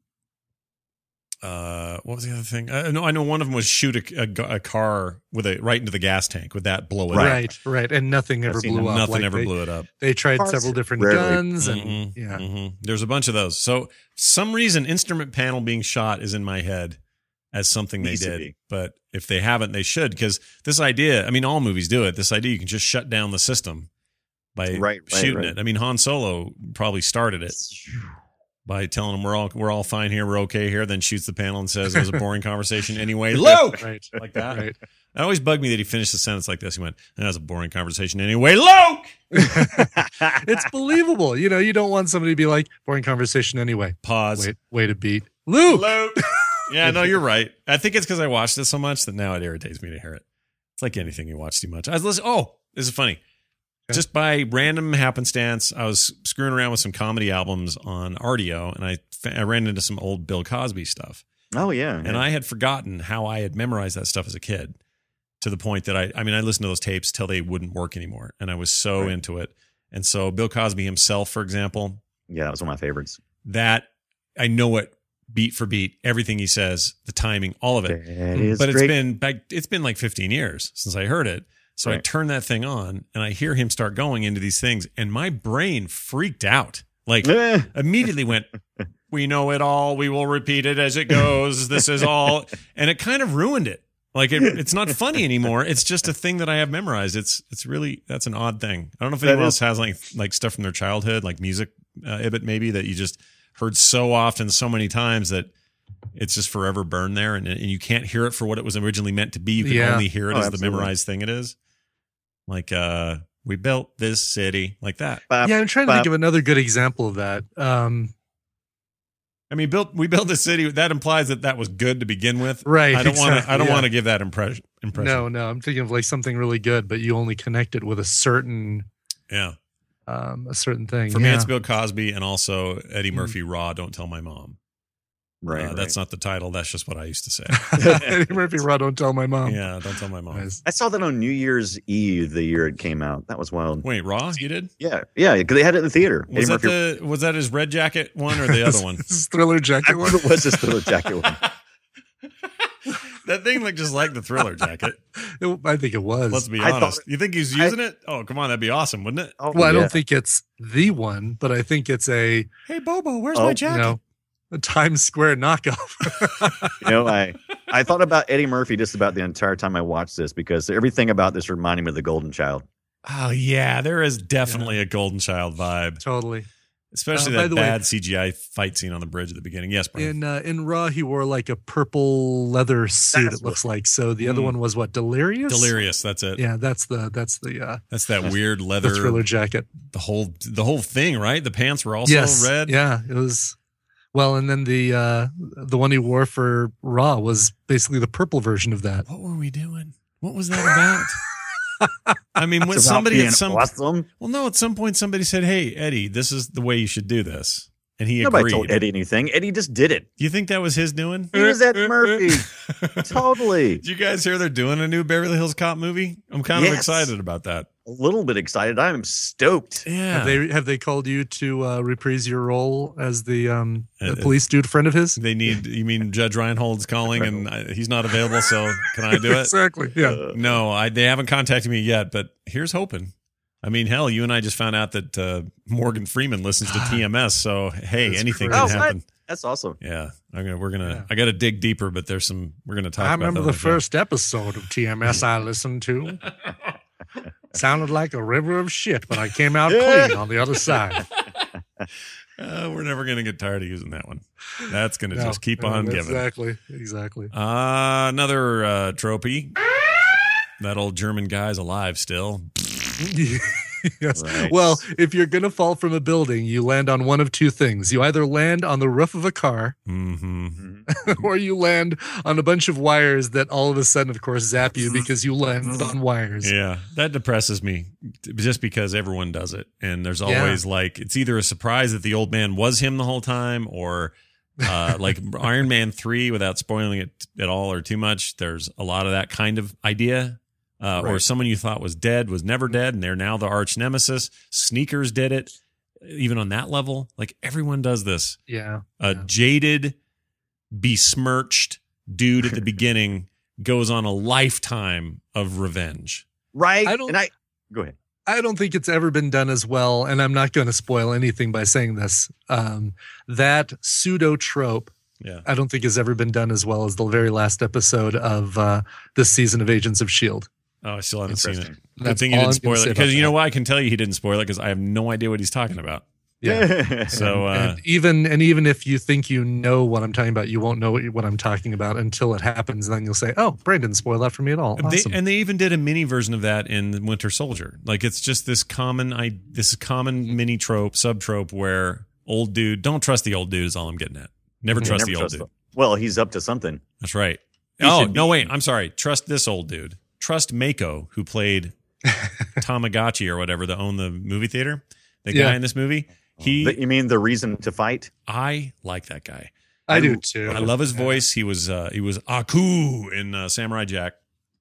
uh, what was the other thing? I know. I know one of them was shoot a, a, a car with a right into the gas tank. Would that blow it Right, up? right. And nothing ever seen blew them. up. Nothing Like, ever they, blew it up. They tried Cars several different rarely- guns and Mhm, yeah. mhm. There's a bunch of those. So some reason instrument panel being shot is in my head as something they Needs to did. be. But if they haven't, they should, because this idea, I mean, all movies do it. This idea you can just shut down the system by Right, right, shooting right. it. I mean, Han Solo probably started it by telling them we're all we're all fine here, we're okay here, then shoots the panel and says it was a boring conversation anyway. Luke! Right. Like that. Right. It always bugged me that he finished the sentence like this. He went, that was a boring conversation anyway. Luke! It's believable. You know, you don't want somebody to be like, boring conversation anyway. Pause. Wait, wait a beat. Luke! Luke. Yeah, no, you're right. I think it's because I watched it so much that now it irritates me to hear it. It's like anything you watch too much. I was listening. Oh, this is funny. Okay. Just by random happenstance, I was screwing around with some comedy albums on Rdio, and I, I ran into some old Bill Cosby stuff. Oh yeah, And yeah. I had forgotten how I had memorized that stuff as a kid, to the point that I, I mean, I listened to those tapes till they wouldn't work anymore, and I was so Right. into it. And so Bill Cosby himself, for example, yeah, that was one of my favorites. that I know it beat for beat, everything he says, the timing, all of it. That is But it's great. been back, it's been like fifteen years since I heard it. So I Right. turn that thing on and I hear him start going into these things, and my brain freaked out. Like Eh. immediately went, we know it all. We will repeat it as it goes. This is all. And it kind of ruined it. Like it, it's not funny anymore. It's just a thing that I have memorized. It's, it's really, that's an odd thing. I don't know if That anyone is- else has like, like stuff from their childhood, like music, uh, Ibit maybe, that you just heard so often, so many times that it's just forever burned there, and, and you can't hear it for what it was originally meant to be. You can Yeah. only hear it Oh, as absolutely. the memorized thing it is. Like, uh, we built this city, like that. Bop, Yeah, I'm trying to bop. think of another good example of that. Um, I mean, built we built this city. That implies that that was good to begin with. Right, I don't want to. I exactly, don't yeah. want to give that impression. Impression. no, no, I'm thinking of like something really good, but you only connect it with a certain Yeah. um, a certain thing. For me, yeah. it's Bill Cosby and also Eddie Murphy. Raw. Don't tell my mom. Right, Uh, right. That's not the title. That's just what I used to say. Eddie Murphy, Raw, don't tell my mom. Yeah. Don't tell my mom. Nice. I saw that on New Year's Eve the year it came out. That was wild. Wait, Raw? You did? Yeah, yeah, because they had it in the theater. Was Eddie that Murphy- the? Was that his red jacket one or the other one? This is Thriller I Jacket one. believe it was just the jacket one. That thing looked just like the Thriller jacket. It- I think it was. Let's be I thought- honest. You think he's I- using it? Oh, come on, that'd be awesome, wouldn't it? Oh, well, I yeah. don't think it's the one, but I think it's a Hey, Bobo, where's Oh, my you you jacket? know a Times Square knockoff. You know, I I thought about Eddie Murphy just about the entire time I watched this because everything about this reminded me of The Golden Child. Oh yeah, there is definitely a Golden Child vibe, Totally. especially Uh, by that the way- bad C G I fight scene on the bridge at the beginning. Yes, Brian. In uh, in Raw, he wore like a purple leather suit. That's it looks like. So the other Mm. one was what? Delirious. Delirious. That's it. Yeah, that's the that's the uh, That's that weird the leather. Thriller jacket. The whole the whole thing, right? The pants were also yes. red. Yeah, it was. Well, and then the uh, the one he wore for Raw was basically the purple version of that. What were we doing? What was that about? I mean, when It's about somebody being at some awesome. well, no, at some point somebody said, "Hey, Eddie, this is the way you should do this," and he Nobody agreed. told Eddie anything. Eddie just did it. Do you think that was his doing? He was Eddie Murphy. Totally. Did you guys hear they're doing a new Beverly Hills Cop movie? I'm kind of Yes. excited about that. A little bit excited. I'm stoked. Yeah, Have they have they called you to uh, reprise your role as the, um, the Uh, police dude friend of his? They need. You mean Judge Reinhold's calling and I, he's not available? So can I do it? Exactly. Yeah. Uh, No, I, they haven't contacted me yet. But here's hoping. I mean, hell, you and I just found out that uh, Morgan Freeman listens to T M S. So hey, That's anything crazy. can Oh, what? happen. That's awesome. Yeah, I'm gonna. We're gonna. Yeah. I got to dig deeper, but there's some. We're gonna talk. I about remember that the on show. first episode of T M S I listened to. Sounded like a river of shit, but I came out clean on the other side. Uh, we're never gonna get tired of using that one. That's gonna No, just keep no, on giving. Exactly. Exactly. Uh, another uh, trophy. That old German guy's alive still. Yes. Right. Well, if you're going to fall from a building, you land on one of two things. You either land on the roof of a car Mm-hmm. or you land on a bunch of wires that all of a sudden, of course, zap you because you landed on wires. Yeah, that depresses me just because everyone does it. And there's always like, it's either a surprise that the old man was him the whole time or uh, like Iron Man three, without spoiling it at all or too much. There's a lot of that kind of idea. Uh, Right. Or someone you thought was dead was never dead, and they're now the arch nemesis. Sneakers did it, even on that level. Like everyone does this. Yeah. A Yeah. jaded, besmirched dude at the beginning goes on a lifetime of revenge. Right. I don't- and I go ahead. I don't think it's ever been done as well, and I'm not going to spoil anything by saying this. Um, that pseudo trope, Yeah. I don't think has ever been done as well as the very last episode of uh, this season of Agents of S H I E L D. Oh, I still haven't seen it. Interesting. Good That's thing you all didn't I'm gonna spoil say it. Because about you know that. why I can tell you he didn't spoil it because I have no idea what he's talking about. Yeah. So, uh, and even and even if you think you know what I'm talking about, you won't know what, what I'm talking about until it happens. And then you'll say, "Oh, Brandon, spoil that for me at all." They, Awesome. and they even did a mini version of that in Winter Soldier. Like it's just this common, I this common mini trope, sub trope where old dude, don't trust the old dude is all I'm getting at. Never Yeah, trust never the old trust dude. them. Well, he's up to something. That's right. He Oh should no, be- wait, I'm sorry. Trust this old dude. Trust Mako, who played Tamagotchi or whatever, that owned the movie theater. The guy Yeah. in this movie. He, The- you mean the reason to fight? I like that guy. I do too. I love his voice. He was uh, he was Aku in uh, Samurai Jack.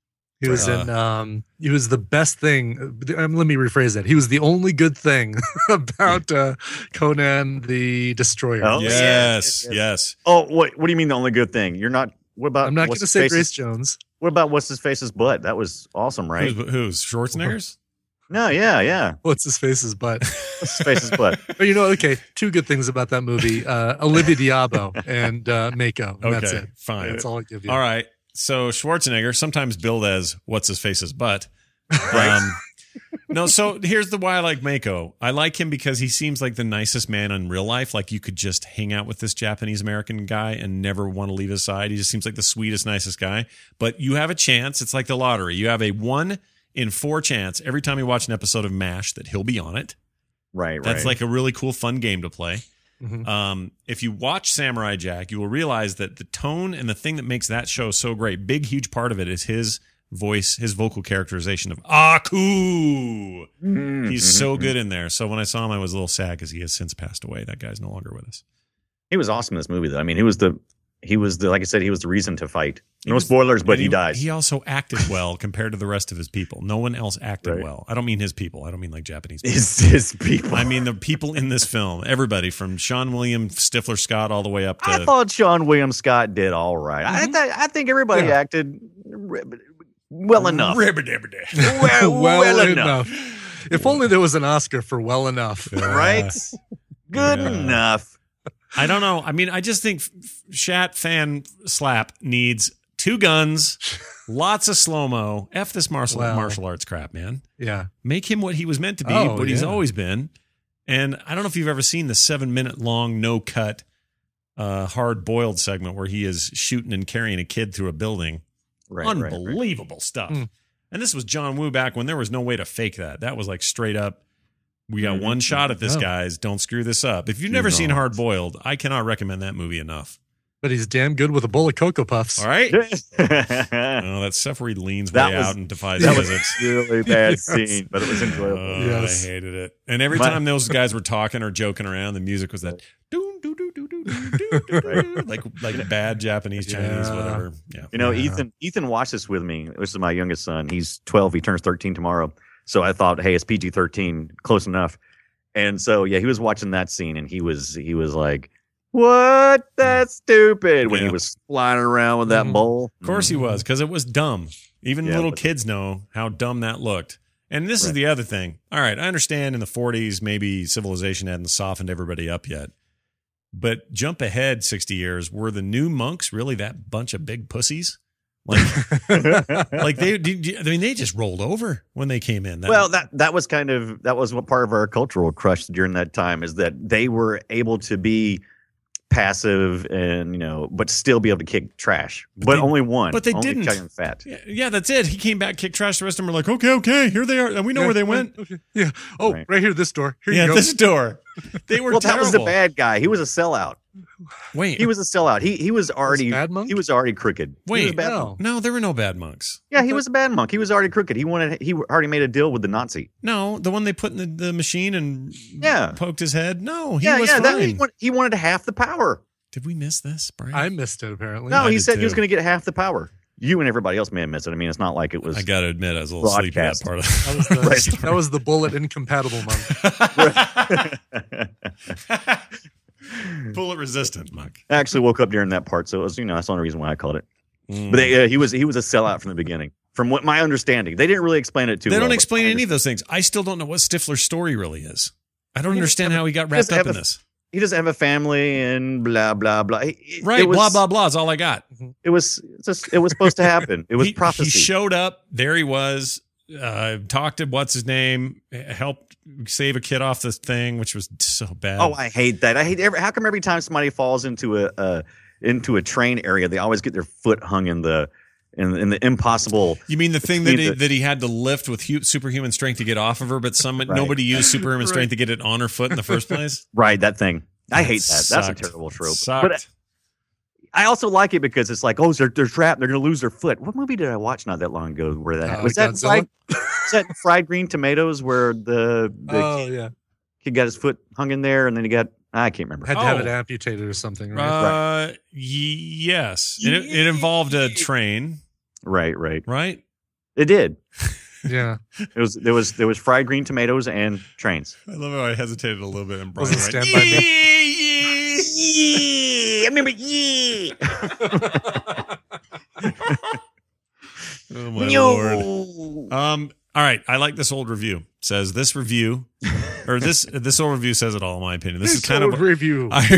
He was Uh, in. Um, he was the best thing. Um, let me rephrase that. He was the only good thing about uh, Conan the Destroyer. Oh, yes, yes, yes, yes. Oh, what? What do you mean the only good thing? You're not. What about? I'm not going what's to his say face's- Grace Jones. What about what's his face's butt? That was awesome, right? Who's, who's Schwarzenegger's? No, yeah, yeah. What's his face's butt? What's his face's butt? But you know, okay, two good things about that movie: uh, Olivia Diabo and uh, Mako. And That's Okay, it. fine. That's all I give you. All right. So Schwarzenegger, sometimes billed as what's his face's butt. Um, no, so here's the why I like Mako. I like him because he seems like the nicest man in real life. Like you could just hang out with this Japanese American guy and never want to leave his side. He just seems like the sweetest, nicest guy. But you have a chance. It's like the lottery. You have a one in four chance every time you watch an episode of MASH that he'll be on it. Right, That's right. like a really cool, fun game to play. Mhm. Um, if you watch Samurai Jack, you will realize that the tone and the thing that makes that show so great, big, huge part of it is his voice, his vocal characterization of Aku. Mm, He's mhm, so mhm. good in there. So when I saw him, I was a little sad because he has since passed away. That guy's no longer with us. He was awesome in this movie, though. I mean, he was the, he was the, like I said, he was the reason to fight. He No was- spoilers, but And he, dies. He also acted well compared to the rest of his people. No one else acted Right. well. I don't mean his people. I don't mean like Japanese people. It's his people. I mean the people in this film. Everybody from Sean William, Stifler Scott, all the way up to I thought Sean William Scott did all right. I Mm-hmm. th- I think everybody Yeah. acted ri- well enough. Ribbidi-bibbidi. well, well enough. If only there was an Oscar for well enough. Right? Good Yeah. enough. I don't know. I mean, I just think F- F- Shat Fan Slap needs two guns, lots of slow mo. F this martial Well. martial arts crap, man. Yeah. Make him what he was meant to be, Oh, what he's yeah. always been. And I don't know if you've ever seen the seven minute long no cut, uh, hard boiled segment where he is shooting and carrying a kid through a building. Right, right, right. Unbelievable stuff. Mm. And this was John Woo back when there was no way to fake that. That was like straight up. We got Mhm. one shot at this, Oh. guys. Don't screw this up. If you've Do never seen not. Hard Boiled, I cannot recommend that movie enough. But he's damn good with a bowl of Cocoa Puffs. All right. that Oh, that stuff where he leans That way was- out and defies was visits. a really bad scene, but it was enjoyable. Oh, Yes. I hated it. And every My- time those guys were talking or joking around, the music was that doo, doo, doo, doo, doo, doo, doo, doo, doo, like like bad Japanese, Chinese, Yeah. whatever. Yeah. You know, Yeah. Ethan Ethan watched this with me. This is my youngest son. He's twelve. He turns thirteen tomorrow. So I thought, hey, it's P G thirteen, close enough. And so yeah, he was watching that scene, and he was he was like, "What? That's stupid!" When Yeah. he was flying around with that Mhm. bowl. Of course he was, because it was dumb. Even Yeah, little but- kids know how dumb that looked. And this is Right. the other thing. All right, I understand in the forties, maybe civilization hadn't softened everybody up yet. But jump ahead sixty years, were the new monks really that bunch of big pussies? Like, like they, did- I mean, they just rolled over when they came in. That- Well, that that was kind of that was what part of our cultural crush during that time is that they were able to be passive and, you know, but still be able to kick trash. But, But they- only one. but they only didn't. Italian Fat. Yeah, yeah, that's it. He came back, kicked trash. The rest of them were like, okay, okay, here they are. And we know where they went. Okay. Yeah. Oh, Right. right, here, this door. Here Yeah, you go. this door. They were Well, that terrible. was the bad guy. He was a sellout. Wait, He was a sellout. He he was already bad monk? he was already crooked. He was Wait, a bad no. monk. no, there were no bad monks. Yeah, he was a bad monk. He was already crooked. He wanted he already made a deal with the Nazi. No, the one they put in the, the machine and Yeah. poked his head. No, he yeah, was yeah. That, fine. he, wanted, he wanted half the power. Did we miss this, Brian? I missed it, apparently. No, I he did said he was too. going to get half the power. You and everybody else may have missed it. I mean, it's not like it was. I got to admit, I was a little sleepy that Broadcast. part of That was the, Right. that was the bullet incompatible monk. bullet resistant monk. I actually woke up during that part, so it was, you know, that's the only reason why I called it. Mm. But they, uh, he was he was a sellout from the beginning, from what my understanding. They didn't really explain it too. They well, don't but explain I any of those things. I still don't know what Stifler's story really is. I don't understand how he got he wrapped doesn't up have in a- this. He doesn't have a family and blah blah blah. It- it- Right, it was, blah blah blah is all I got. It was just it was supposed to happen. It was he, prophecy. He showed up. There he was. Uh, talked to what's his name. Helped save a kid off this thing, which was so bad. Oh, I hate that. I hate every. How come every time somebody falls into a uh, into a train area, they always get their foot hung in the in, in the impossible. You mean the thing that Between he, the- that he had to lift with hu- superhuman strength to get off of her, but some nobody used superhuman Right. strength to get it on her foot in the first place? Right, that thing. I hate That that. That's a sucked. terrible trope. Sucked. But I also like it because it's like, oh, they're, they're trapped. They're going to lose their foot. What movie did I watch not that long ago where that Uh, was? That Godzilla? fried, was that fried green tomatoes where the, the Oh, yeah. kid got his foot hung in there and then he got I can't remember. Had to have Oh. it amputated or something, right? Uh, y- yes. And it, it involved a train, Right, right. right? It did. Yeah. It was there was there was fried green tomatoes and trains. I love how I hesitated a little bit. And Brian Wasn't went, Stand By Me? Yeah, I remember. Yeah. Oh my No. lord. Um. All right. I like this old review. It says this review, or this this old review says it all. In my opinion, this is kind old of. review. I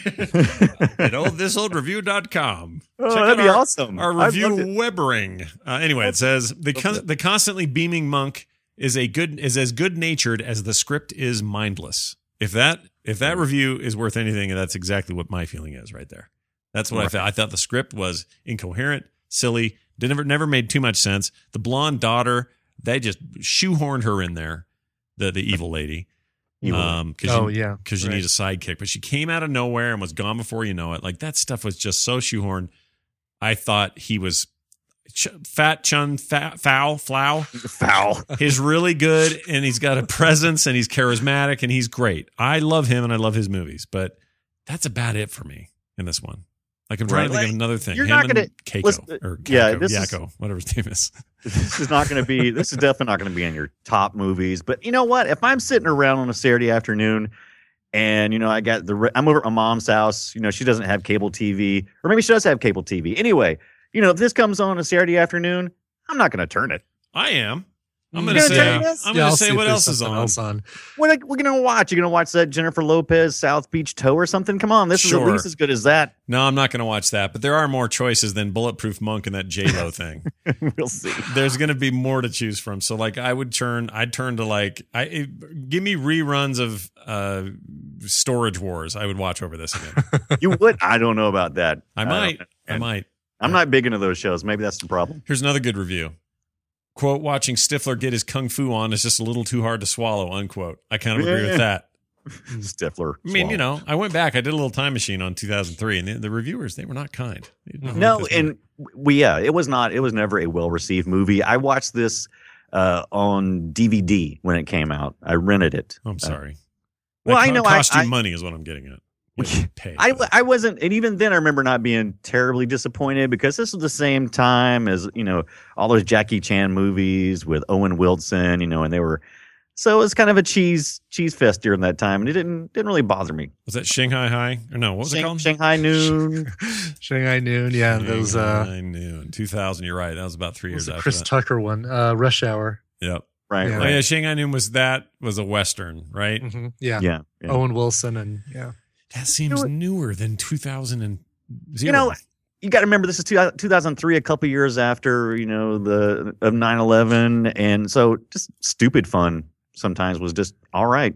agree. At old this old review dot com. Oh, Check that'd out be our, awesome. Our I'd review love it. Webering. Uh, anyway, it says the con- the constantly beaming monk is a good is as good natured as the script is mindless. If that if that review is worth anything, that's exactly what my feeling is right there. That's what I thought. I thought the script was incoherent, silly, did never never made too much sense. The blonde daughter, they just shoehorned her in there, the the evil lady. Evil. Um, cause Oh, you, yeah. because you Right. need a sidekick. But she came out of nowhere and was gone before you know it. Like that stuff was just so shoehorned. I thought he was ch- fat, chun, fat, foul, flow. Foul. He's really good and he's got a presence and he's charismatic and he's great. I love him and I love his movies, but that's about it for me in this one. Like I'm trying Right. to think of Like, another thing. you're him not and gonna- Keiko listen, or Kako, yeah, this is- Yakko, whatever his name is. This is not going to be. This is definitely not going to be in your top movies. But you know what? If I'm sitting around on a Saturday afternoon, and you know I got the, I'm over at my mom's house. You know she doesn't have cable T V, or maybe she does have cable T V. Anyway, you know if this comes on a Saturday afternoon, I'm not going to turn it. I am. I'm You're going to gonna say, turn this? I'm Yeah, going I'll to say see if what there's else is something on. else on. What are, we're going to watch? You're going to watch that Jennifer Lopez South Beach Tow or something? Come on, this is Sure. at least as good as that. No, I'm not going to watch that, but there are more choices than Bulletproof Monk and that J-Lo thing. We'll see. There's going to be more to choose from. So like I would turn, I'd turn to like, I it, give me reruns of uh, Storage Wars. I would watch over this again. You would? I don't know about that. I don't- might. I might. I'm not big into those shows. Maybe that's the problem. Here's another good review. Quote, watching Stifler get his kung fu on is just a little too hard to swallow, unquote. I kind of agree with that. Stifler. I mean, you swallow. know, I went back, I did a little time machine on two thousand three, and the, the reviewers, they were not kind. They didn't No, like this movie. and we yeah, it was not. It was never a well received movie. I watched this uh, on D V D when it came out. I rented it. I'm sorry. well, That I co- know I- Cost you I- money is what I'm getting at. We- You didn't pay I, for it. I wasn't, and even then, I remember not being terribly disappointed because this was the same time as you know all those Jackie Chan movies with Owen Wilson, you know, and they were so it was kind of a cheese cheese fest during that time, and it didn't didn't really bother me. Was that Shanghai High? Or no, what was it Shang- called? Shanghai Noon. Shanghai Noon. Yeah. Those, uh, Shanghai Noon. two thousand, you're right. That was about three what was years the after Chris that. Tucker one, uh, Rush Hour. Yep. Right, Yeah. Oh, right. yeah, Shanghai Noon was that, was a Western, right? hmm Yeah. Yeah, yeah. Owen Wilson and yeah. That seems newer than two thousand and zero. You know, you got to remember this is two, two thousand three, a couple years after you know the of nine eleven, and so just stupid fun sometimes was just all right.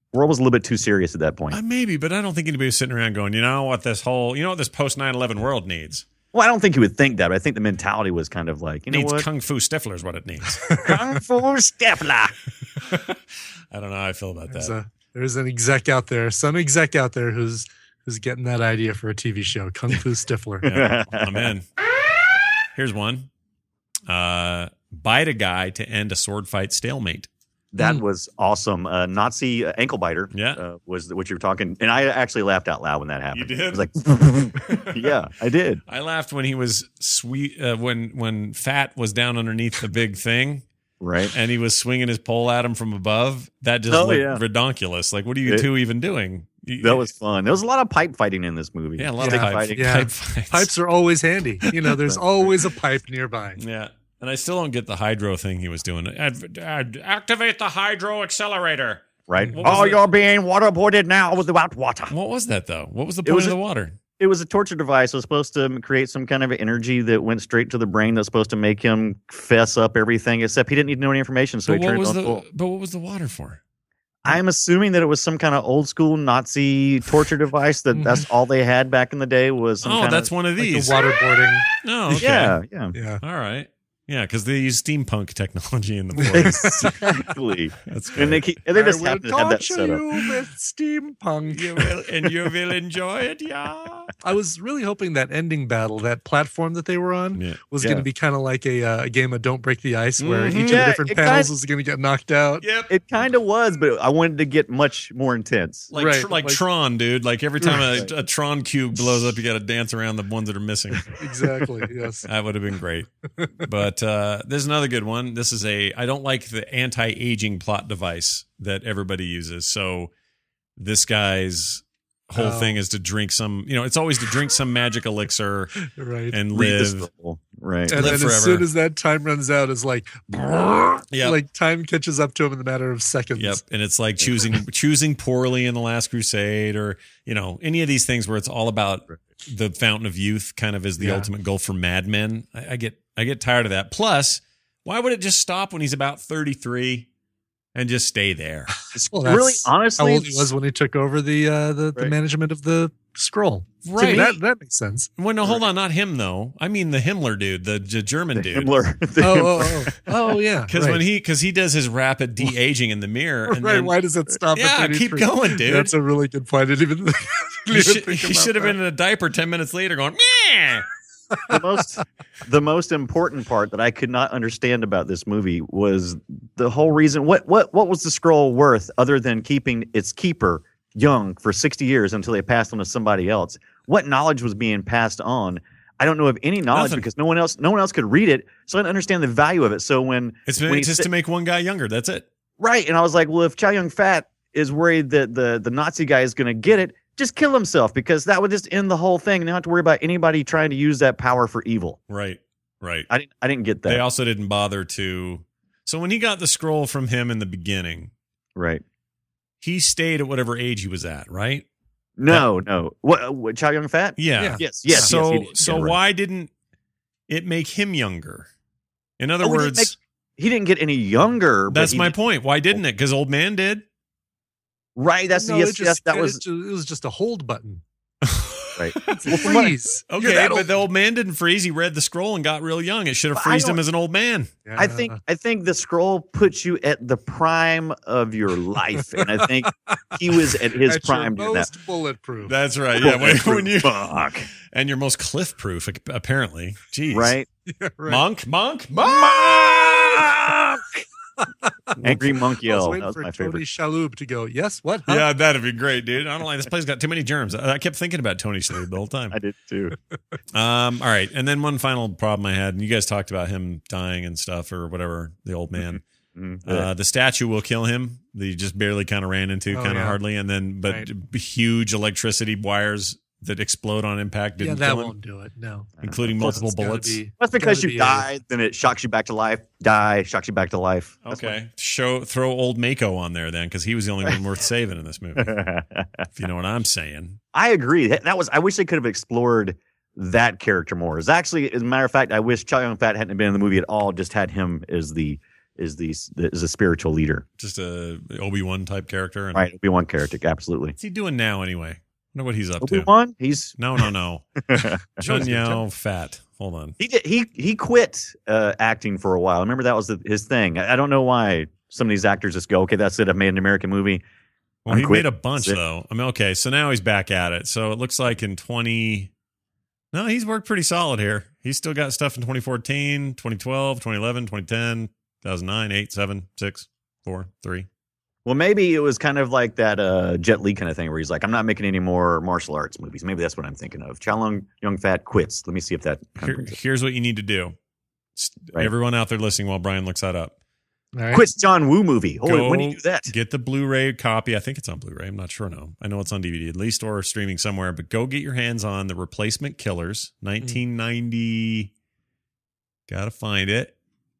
World was a little bit too serious at that point. Uh, maybe, but I don't think anybody was sitting around going, you know what this whole, you know what this post nine eleven world needs? Well, I don't think he would think that, but I think the mentality was kind of like, you know needs what? Kung Fu Stifler is what it needs. Kung Fu Stifler. I don't know how I feel about There's, that. a, there's an exec out there, some exec out there who's who's getting that idea for a T V show, Kung Fu Stifler. Yeah, I'm in. Here's one. Uh, bite a guy to end a sword fight stalemate. That Mm. was awesome. Uh, Nazi uh, ankle biter Yeah. uh, was what you were talking. And I actually laughed out loud when that happened. You did? I was like, yeah, I did. I laughed when he was sweet, uh, when when Fat was down underneath the big thing Right. and he was swinging his pole at him from above. That just Oh, looked yeah. redonkulous. Like, what are you It- two even doing? You- That was fun. There was a lot of pipe fighting in this movie. yeah, a lot Yeah. of pipe, fighting. Yeah. pipe fights. Pipes are always handy. You know, there's always a pipe nearby. Yeah. And I still don't get the hydro thing he was doing. Ad- ad- activate the hydro accelerator. Right. What was Oh, it? you're being waterboarded now without water. What was that, though? What was the It point was of a- the water? It was a torture device. It was supposed to create some kind of energy that went straight to the brain that's supposed to make him fess up everything, except he didn't need to know any information, so But he what, turned was it on the, full. but what was the water for? I'm assuming that it was some kind of old school Nazi torture device, that that's all they had back in the day was some Oh, kind that's of, one of Like the these. waterboarding. Oh, okay. Yeah, yeah. Yeah. All right. Yeah, because they use steampunk technology in the board. Exactly. That's And they great. keep, and they just I will happen to have that torture set up. you with steampunk. You will, and you will enjoy it, yeah. I was really hoping that ending battle, that platform that they were on, Yeah. was Yeah. going to be kind of like a, uh, a game of Don't Break the Ice, where Mhm. each of Yeah, the different it panels kind- was going to get knocked out. Yep. It kind of was, but I wanted to get much more intense. Like, Right, tr- like like- Tron, dude. Like every time Right. a, a Tron cube blows up, you got to dance around the ones that are missing. Exactly. Yes. That would have been great. But uh, there's another good one. This is a, I don't like the anti aging plot device that everybody uses. So this guy's whole Oh. thing is to drink some, you know, it's always to drink some magic elixir Right. and Read this live. novel. Right. And live then as forever. soon as that time runs out, it's like, Yep. like time catches up to him in a matter of seconds. Yep. And it's like choosing choosing poorly in the Last Crusade, or, you know, any of these things where it's all about the fountain of youth kind of is the Yeah. ultimate goal for Mad Men. I, I get I get tired of that. Plus, why would it just stop when he's about thirty-three and just stay there? Well, really, that's how honestly, old he was when he took over the uh, the, the Right. management of the scroll. Right. So that that makes sense. Well, no, hold on, not him though. I mean the Himmler dude, the, G- German the dude. Himmler. the Oh, Himmler. oh, oh, oh, yeah. Because right. when he because he does his rapid de aging in the mirror, and right, then, why does it stop? yeah, at keep thirty-three? going, dude. That's a really good point. I didn't even, didn't he even should, think he about should have that. been in a diaper ten minutes later, going, meh. the most the most important part that I could not understand about this movie was the whole reason. What what what was the scroll worth other than keeping its keeper young for sixty years until they passed on to somebody else? What knowledge was being passed on? I don't know of any knowledge Nothing. because no one else no one else could read it, so I didn't understand the value of it. So when It's, when he it's just said- to make one guy younger. That's it. right, and I was like, well, if Chow Yun Fat is worried that the the Nazi guy is going to get it, just kill himself, because that would just end the whole thing. And you don't have to worry about anybody trying to use that power for evil. Right. Right. I didn't I didn't get that. They also didn't bother to. So when he got the scroll from him in the beginning, right. he stayed at whatever age he was at, right? No, no. What, what Chow Yun Fat? Yeah. Yeah. Yes, yes. So yes, he did. so Yeah, right. why didn't it make him younger? In other Oh, he didn't words, make- He didn't get any younger. but that's he my did- point. Why didn't it? Because old man did. Right. That's No, yes, it just, yes. That it was just- it was just a hold button. right. Freeze. You're Okay, that but old. the old man didn't freeze. He read the scroll and got real young. It should have But I freezed him don't- as an old man. I think I think the scroll puts you at the prime of your life, and I think he was at his At prime your doing that. most bulletproof. That's right. Yeah, when, when you Fuck. and you're most cliff proof apparently. Jeez. Right. Yeah, right. Monk, monk, monk. Angry Monkey I was L. waiting That was for my Tony favorite. Shalhoub to go, yes, what? Huh? Yeah, that'd be great, dude. I don't like this place. Got too many germs. I I kept thinking about Tony Shalhoub the whole time. I did too. Um, all right, and then one final problem I had, and you guys talked about him dying and stuff or whatever. The old man, Mhm. uh, the statue will kill him. That he just barely kind of ran into, Oh, kind of yeah. hardly, and then but Right. huge electricity wires that explode on impact Yeah, didn't that kill him, won't do it. No. including Plus, multiple it's gotta bullets. be- That's because gotta you be a- died, then it shocks you back to life. Die, shocks you back to life. That's Okay, show throw old Mako on there then, because he was the only one worth saving in this movie. what- If you know what I'm saying. I agree. That, that was. I wish they could have explored that character more. It's actually, as a matter of fact, I wish Chow Yun Fat hadn't been in the movie at all. Just had him as the is the is a spiritual leader. Just a Obi-Wan type character. And Right, Obi-Wan character, absolutely. what's he doing now anyway? I wonder what he's up to. Obi-Wan, he's No, no, no. Jun Yao Fat. Hold on. he did, he he quit uh, acting for a while. Remember that was the, his thing. I, I don't know why some of these actors just go, okay, that's it. I've made an American movie. Well, I'm he quit. made a bunch That's it. though. I mean, okay, so now he's back at it. So it looks like in twenty. No, he's worked pretty solid here. He's still got stuff in twenty fourteen, twenty twelve, twenty eleven, twenty ten, two thousand nine, eight, seven, six, four, three. Well, maybe it was kind of like that uh, Jet Li kind of thing where he's like, I'm not making any more martial arts movies. Maybe that's what I'm thinking of. Chow Lung Young Fat quits. Let me see if that. kind of Here, brings it. here's what you need to do. S- Right. Everyone out there listening while Brian looks that up. All right. Quits John Woo movie. Oh, Go when do you do that? Get the Blu-ray copy. I think it's on Blu-ray. I'm not sure. No, I know it's on D V D at least or streaming somewhere. But go get your hands on the Replacement Killers, nineteen ninety. Gotta find it.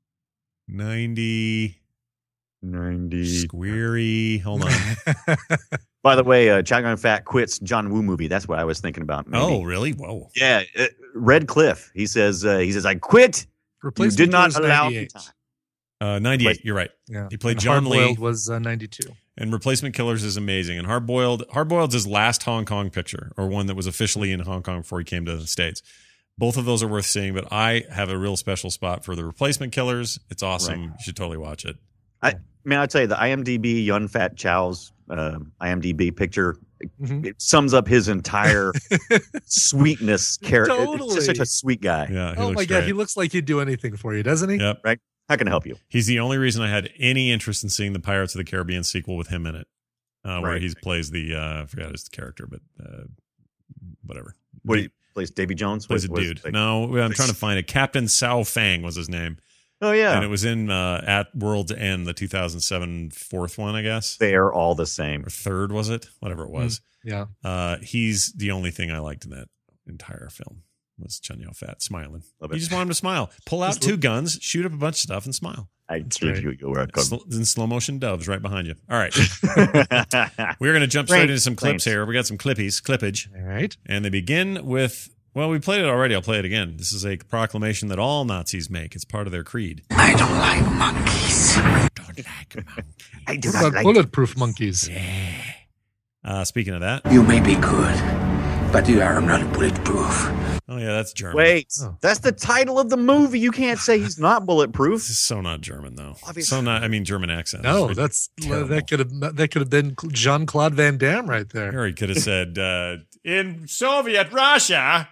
ninety. ninety. Squeary. Hold on. By the way, uh, Chow Yun Fat quits John Woo movie. That's what I was thinking about. maybe. Oh, really? Whoa. yeah. Uh, Red Cliff. He says. Uh, he says, I quit. You Replacement did not Killers allow me ninety-eight. time. Uh, ninety-eight. You're right. Yeah. He played And John Lee. Hard-Boiled was uh, ninety-two. And Replacement Killers is amazing. And Hard Boiled, Hard Boiled's his last Hong Kong picture, or one that was officially in Hong Kong before he came to the States. Both of those are worth seeing, but I have a real special spot for the Replacement Killers. It's awesome. Right. You should totally watch it. I mean, I'll tell you, the IMDb Yun Fat Chow's uh, IMDb picture Mhm. it sums up his entire sweetness character. It's Totally. just such a sweet guy. Yeah. He Oh looks my God, great. he looks like he'd do anything for you, doesn't he? Yep. How can I help you? He's the only reason I had any interest in seeing the Pirates of the Caribbean sequel with him in it, uh, where Right. he plays the, uh, I forgot his character, but uh, whatever. What do you plays Davy Jones? Plays a What- what is dude. it? No, I'm trying to find it. Captain Sao Fang was his name. Oh yeah, And it was in uh, At World's End, the two thousand seven fourth one, I guess. they're all the same. Or third, was it? Whatever it was. Yeah. Uh, he's the only thing I liked in that entire film was Chun Yao Fat smiling. Love You it. just want him to smile. Pull out Just two guns, shoot up a bunch of stuff, and smile. I That's give right. you your welcome. Sl- then slow motion doves right behind you. All right. We're going to jump straight Great. into some clips Thanks. here. We got some clippies, clippage. All right. And they begin with, well, we played it already. I'll play it again. This is a proclamation that all Nazis make. It's part of their creed. I don't like monkeys. I don't like monkeys. I do What not about like. bulletproof monkeys? Uh, speaking of that, You may be good, but you are not bulletproof. oh yeah, that's German. Wait, Oh. that's the title of the movie. You can't say he's not bulletproof. This is so not German though. Obviously. So not. I mean German accent. No, It's that's terrible. that could have that could have been Jean Claude Van Damme right there. Or he could have said, uh, "In Soviet Russia,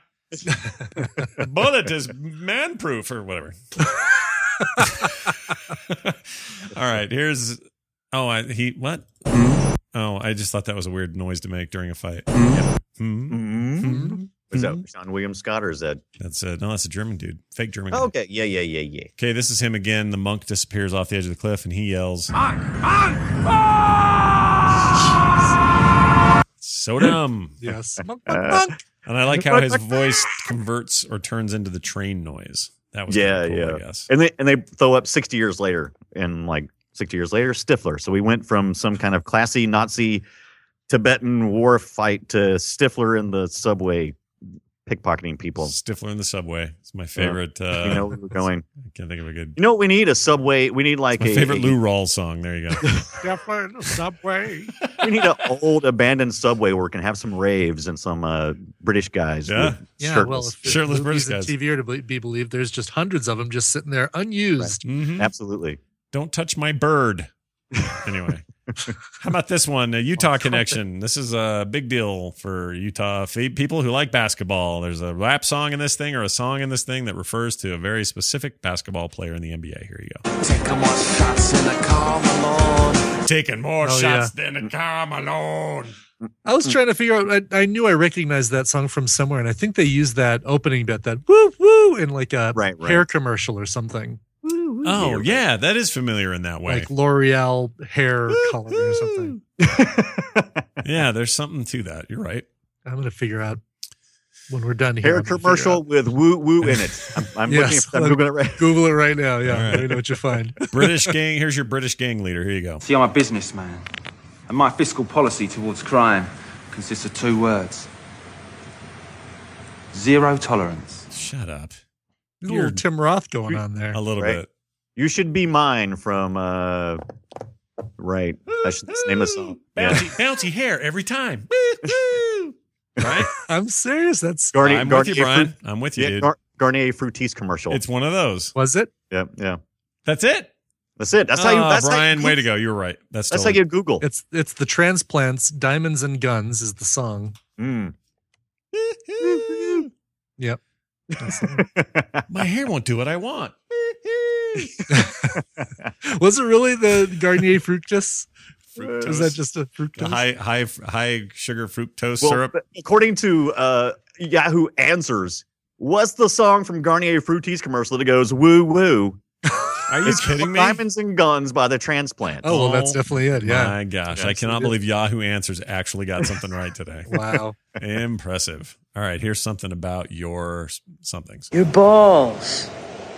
bullet is man-proof," or whatever. All right, here's. Oh, I, he what? Oh, I just thought that was a weird noise to make during a fight. Yeah. Hmm. Mm-hmm. Is that Sean William Scott or is that? That's a, no, that's a German dude, fake German. guy. Oh, okay, yeah, yeah, yeah, yeah. Okay, this is him again. The monk disappears off the edge of the cliff, and he yells, "So dumb!" Yes. Monk, monk, monk. And I like how his voice converts or turns into the train noise. That was Yeah, kinda cool, yeah. I guess. And they and they throw up sixty years later, and like sixty years later, Stifler. So we went from some kind of classy Nazi Tibetan war fight to Stifler in the subway pickpocketing people. Stifler in the subway. It's my favorite. Uh, You know where we're going. I can't think of a good. You know what we need? A subway. We need like My a favorite a- Lou Rawls song. There you go. Definitely in the subway. We need an old abandoned subway where we can have some raves and some uh, British guys. Yeah. with Yeah, shirtless. well, if, if Shirtless movies British and guys. T V are to be be believed, there's just hundreds of them just sitting there unused. Mhm. Absolutely. Don't touch my bird. Anyway, how about this one? A Utah connection. This is a big deal for Utah f- people who like basketball. There's a rap song in this thing or a song in this thing that refers to a very specific basketball player in the N B A. Here you go. Taking more shots in the car, Malone. Taking more Oh, shots than a Carmelone. I was trying to figure out. I, I knew I recognized that song from somewhere, and I think they used that opening bit, that woo woo, in like a Right, right. hair commercial or something, Oh, yeah, that is familiar in that way. like L'Oreal hair coloring or something. Yeah, there's something to that. You're right. I'm gonna figure out when we're done here. Hair I'm gonna commercial figure with woo woo in it. I'm, I'm Yes. looking. I'm Googling it right. out- Google it right now. Yeah, All right. let me know what you find. British gang. Here's your British gang leader. Here you go. See, I'm a businessman, and my fiscal policy towards crime consists of two words: zero tolerance. Shut up. There's a little Tim Roth going on there. A little Right. bit. You Should Be Mine from, uh, right. That's the name of the song. Bouncy, bouncy hair every time. Right? I'm serious. That's Garnier, I'm Garnier with you, Brian. Fruit, I'm with you, yeah, dude. Gar- Garnier Fructis commercial. It's one of those. was it? yeah, yeah. That's it. That's it. That's how you. Oh, That's Brian, how you, way to go. You were right. That's That's totally. how you Google. It's it's the Transplants. Diamonds and Guns is the song. Mm. Yep. My hair won't do what I want. Was it really the Garnier Fructis? Fructose. Is that just a The fructose? high, high, high sugar fructose Well, syrup? according to uh, Yahoo Answers, what's the song from Garnier Fructis commercial that goes woo woo? Are you It's kidding me? Diamonds and Guns by the Transplants. Oh, well, that's Oh, definitely it. Yeah. My gosh, Yeah, I cannot so believe Yahoo Answers actually got something right today. Wow. Impressive. All right, here's something about your s- somethings. Your balls.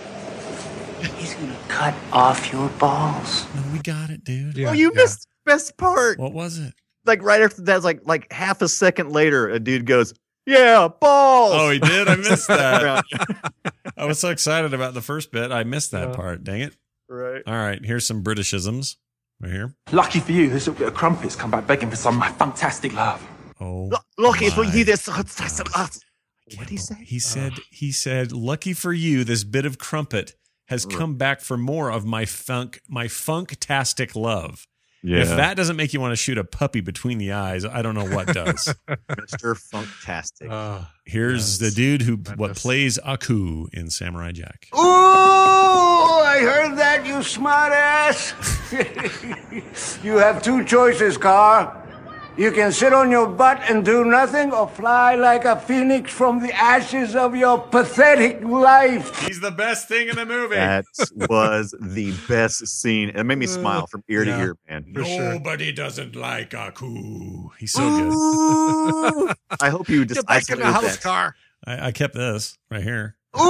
He's gonna cut off your balls. No, we got it, dude. Yeah, oh, you yeah. missed the best part. What was it? Like right after that, like like half a second later, a dude goes, "Yeah, balls." Oh, he did. I missed that. right. I was so excited about the first bit. I missed that Yeah. part. Dang it. right. All right, here's some Britishisms right here. Lucky for you, this little bit of crumpets come back begging for some of my fantastic love. Oh, Look, it's my. what you did. What did he say? He said, he said, lucky for you, this bit of crumpet has come back for more of my funk, my funktastic love. Yeah, If that doesn't make you want to shoot a puppy between the eyes, I don't know what does. Mister Funktastic. Uh, Here's Yes. the dude who what Madness. plays Aku in Samurai Jack. Ooh, I heard that, you smartass. You have two choices, Car. You can sit on your butt and do nothing, or fly like a phoenix from the ashes of your pathetic life. He's the best thing in the movie. That was the best scene. It made me smile from ear yeah. to ear, man. For sure. Nobody doesn't like Aku. He's so good. Ooh. I hope you just isolated that. car. I, I kept this right here. Ooh,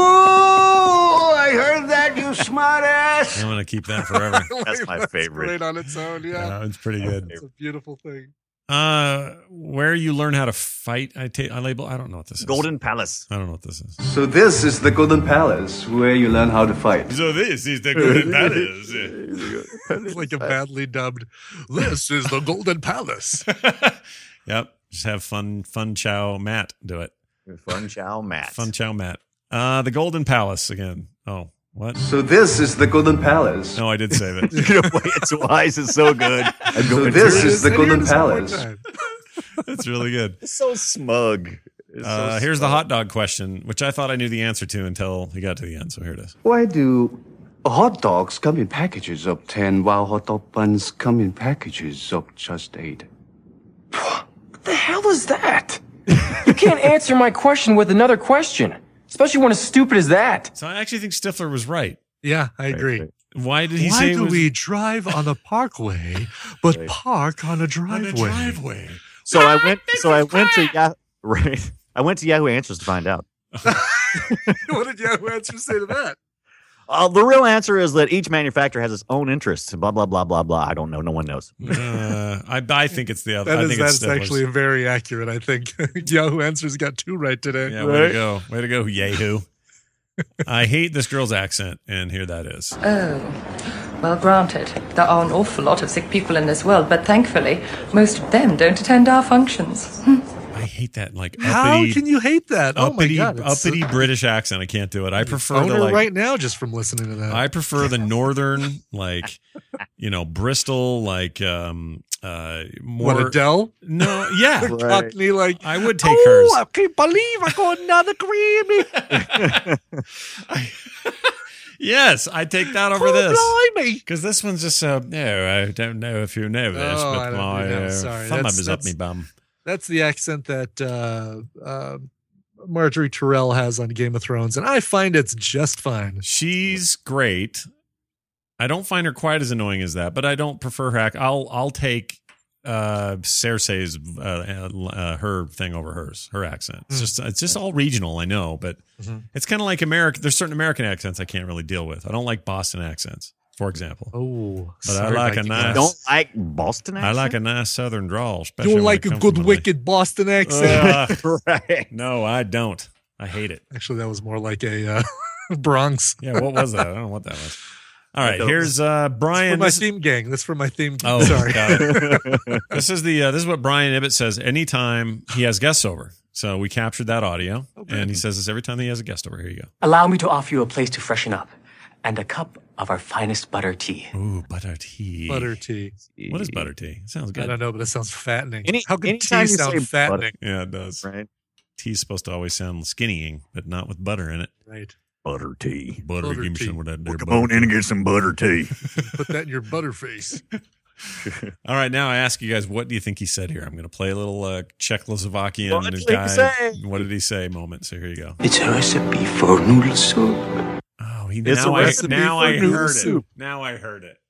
I heard that, you smartass. I'm gonna keep that forever. That's my favorite. Great on its own. Yeah. Uh, it's pretty good. It's a beautiful thing. Uh, where you learn how to fight, I take I label. I don't know what this is. Golden Palace. I don't know what this is. So this is the Golden Palace, where you learn how to fight. So this is the Golden Palace. It's like a badly dubbed. This is the Golden Palace. Yep. Just have fun, fun chow Matt do it. Fun Chow Matt. Fun chow Matt. Uh, the Golden Palace again. Oh, what? So this is the Golden Palace. No, I did save it. You know, it's wise. It's so good. So this is the And hear Golden this one more Palace. time. That's really good. It's so smug. It's so Uh, here's the smug. hot dog question, which I thought I knew the answer to until he got to the end. So here it is. Why do hot dogs come in packages of ten, while hot dog buns come in packages of just eight? What the hell is that? You can't answer my question with another question, especially one as stupid as that. So I actually think Stifler was right. Yeah, I agree. Why did he Why say it do was we drive on a parkway, but park on a on driveway? a driveway? So I went. So I went to Yahoo. Right. I went to Yahoo Answers to find out. What did Yahoo Answers say to that? Uh, the real answer is that each manufacturer has its own interests. Blah blah blah blah blah. I don't know. No one knows. Uh, I, I think it's the other. That I is think it's that's Stifler's. actually very accurate. I think Yahoo Answers got two right today. Yeah, way to go. Way to go, Yahoo. I hate this girl's accent, and here that is. Oh, well, granted, there are an awful lot of sick people in this world, but thankfully, most of them don't attend our functions. I hate that, like, How uppity, can you hate that? Oh my uppity, god! it's uppity so- British accent. I can't do it. I prefer Own the, her like, right now just from listening to that. I prefer the northern, like, you know, Bristol, like, um, uh, more. what Adele? No, yeah. The Cockney, like I would take oh, hers. I can't believe I got another Grammy. Yes, I take that over Oh, this. blimey. Because this one's just so, no, I don't know if you know this, Oh, I but don't my know. uh, Sorry, thumb that's- is up that's- me bum. That's the accent that uh, uh, Marjorie Terrell has on Game of Thrones, and I find it's just fine. She's great. I don't find her quite as annoying as that, but I don't prefer her. Act. I'll I'll take uh, Cersei's uh, uh, her thing over hers. Her accent. It's Mm. just it's just all regional. I know, but Mhm. it's kind of like American. There's certain American accents I can't really deal with. I don't like Boston accents, for example. Oh, But I sorry, like a Mikey nice- Mouse. Don't like Boston I accent. like a nice Southern drawl. You especially don't when like it a comes good, from my- wicked Boston accent. Uh, right. no, I don't. I hate it. Actually, that was more like a uh, Bronx. Yeah, what was that? I don't know what that was. All right, here's uh, Brian. That's for my This- theme gang. That's for my theme gang. Oh, Sorry. got it. This is the uh, this is what Brian Ibbett says anytime he has guests over. So we captured that audio, Okay. and he says this every time he has a guest over. Here you go. Allow me to offer you a place to freshen up and a cup of our finest butter tea. Ooh, butter tea. Butter tea. What is butter tea? It sounds I good. don't know, but it sounds fattening. Any- How could anytime tea you sound say fattening? Yeah, it does. Right. Tea's supposed to always sound skinnying, but not with butter in it. Right. Butter tea. Butter, Butter give me tea. some of that. Well, there come butter on in and tea. get some butter tea. Put that in your butter face. All right, now I ask you guys, what do you think he said here? I'm going to play a little uh, Czechoslovakian What did he guy. say? What did he say? Moment. So here you go. It's a recipe for noodle soup. Oh, he It's now a I, recipe now for I noodle heard soup. it. Now I heard it.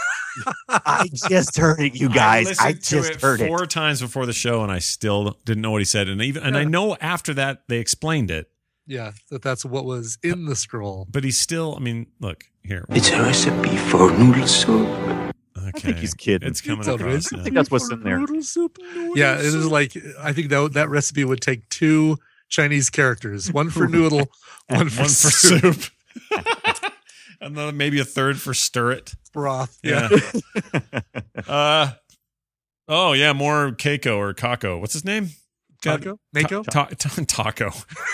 I just heard it, you guys. I, I, listened to just it heard four it. times before the show, and I still didn't know what he said. And even and I know after that they explained it, Yeah, that that's what was in the scroll. but he's still. I mean, look here. It's a recipe for noodle soup. Okay. I think he's kidding. It's coming It's a across. recipe now. I think that's what's in there. Noodle soup, yeah, it is like I think that that recipe would take two Chinese characters, one for noodle, one for, One for soup. soup, and then maybe a third for stir it. broth. Yeah, Yeah. uh. Oh yeah, more Keiko or Kako. What's his name? Taco, Mako. Ta- ta- taco.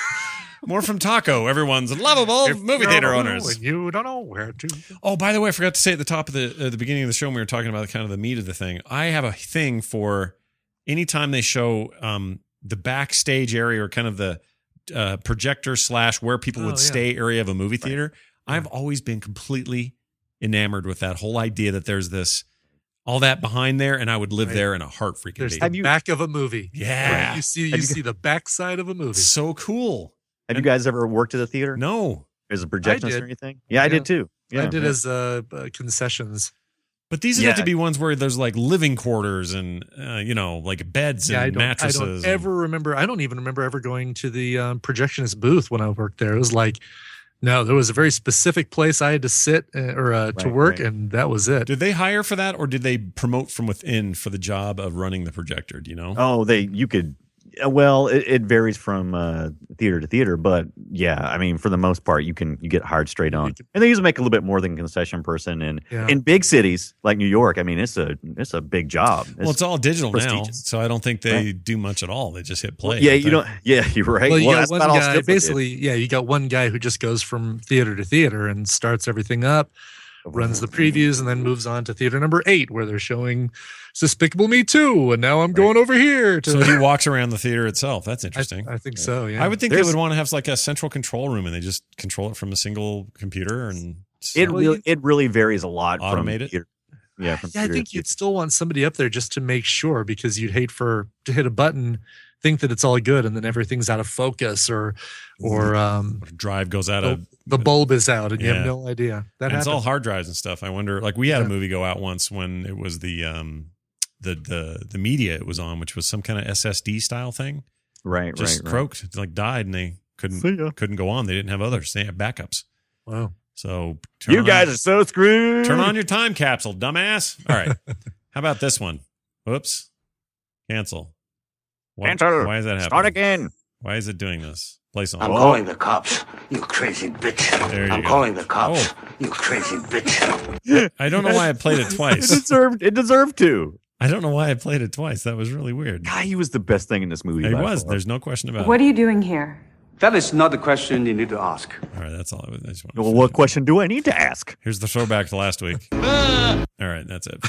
More from Taco. Everyone's lovable If movie you theater don't know owners. and you don't know where to. Oh, by the way, I forgot to say at the top of the uh, the beginning of the show when we were talking about kind of the meat of the thing. I have a thing for anytime they show um, the backstage area or kind of the uh, projector slash where people Oh, would yeah. stay area of a movie theater. I've always been completely enamored with that whole idea that there's this all that behind there, and I would live Right. there in a heart freaking There's beat. the back of a movie. Yeah. Right? You see, Have you you- see the backside of a movie. So cool. Have you guys ever worked at a theater? No. As a projectionist did. or anything? Yeah, I Yeah. did too. Yeah, I did yeah. as uh, uh, concessions. But these Yeah. have to be ones where there's like living quarters and uh, you know, like beds Yeah, I and don't, I mattresses. don't and- ever remember. I don't even remember ever going to the um, projectionist booth when I worked there. It was like, no, there was a very specific place I had to sit uh, or uh, to Right, work, right. and that was it. Did they hire for that, or did they promote from within for the job of running the projector? Do you know? Oh, they you could. uh, Well, it, it varies from uh, theater to theater, but yeah, I mean, for the most part, you can you get hired straight on, and they usually make a little bit more than concession person. And Yeah. in big cities like New York, I mean, it's a it's a big job. Well, it's all digital now, prestigious. so I don't think they Right. do much at all. They just hit play. yeah, don't you they? don't. Yeah, you're right. Well, you Well, got that's one about all guy. Stifler did. Basically, yeah, you got one guy who just goes from theater to theater and starts everything up, runs the previews, and then moves on to theater number eight, where they're showing Despicable Me two, and now I'm going over here to. So he walks around the theater itself. That's I, interesting. I think so. Yeah, I would think There's- they would want to have like a central control room, and they just control it from a single computer and It Well, really you- it really varies a lot Automate from it? theater. Yeah, from Yeah, I theater think to you'd still want somebody up there just to make sure, because you'd hate for to hit a button, think that it's all good, and then everything's out of focus, or or um, drive goes out the, of. the bulb is out, and you Yeah. have no idea. That And it's all happens. hard drives and stuff. I wonder. Like we had Yeah. a movie go out once when it was the um the the the media it was on, which was some kind of S S D style thing. right, Just right, right. croaked, it, like died, and they couldn't See ya. couldn't go on. They didn't have others. They had backups. Wow. So turn You on- guys are so screwed. turn on your time capsule, dumbass. All right. How about this one? Whoops. Cancel. Why, Cancel. Why is that happening? Start again. Why is it doing this? Play song. I'm calling the cops, you crazy bitch. There you I'm go. calling the cops, Oh. you crazy bitch. I don't know why I played it It twice. deserved. It deserved to. I don't know why I played it twice. That was really weird. God, he was the best thing in this movie. He by was. far. There's no question about What it. are you doing here? That is not the question you need to ask. All right, that's all I was. I just wanted to Well, finish what it. question do I need to ask? Here's the throwback to last week. All right, that's it.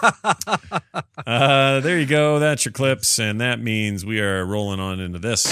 uh, there you go. That's your clips, and that means we are rolling on into this.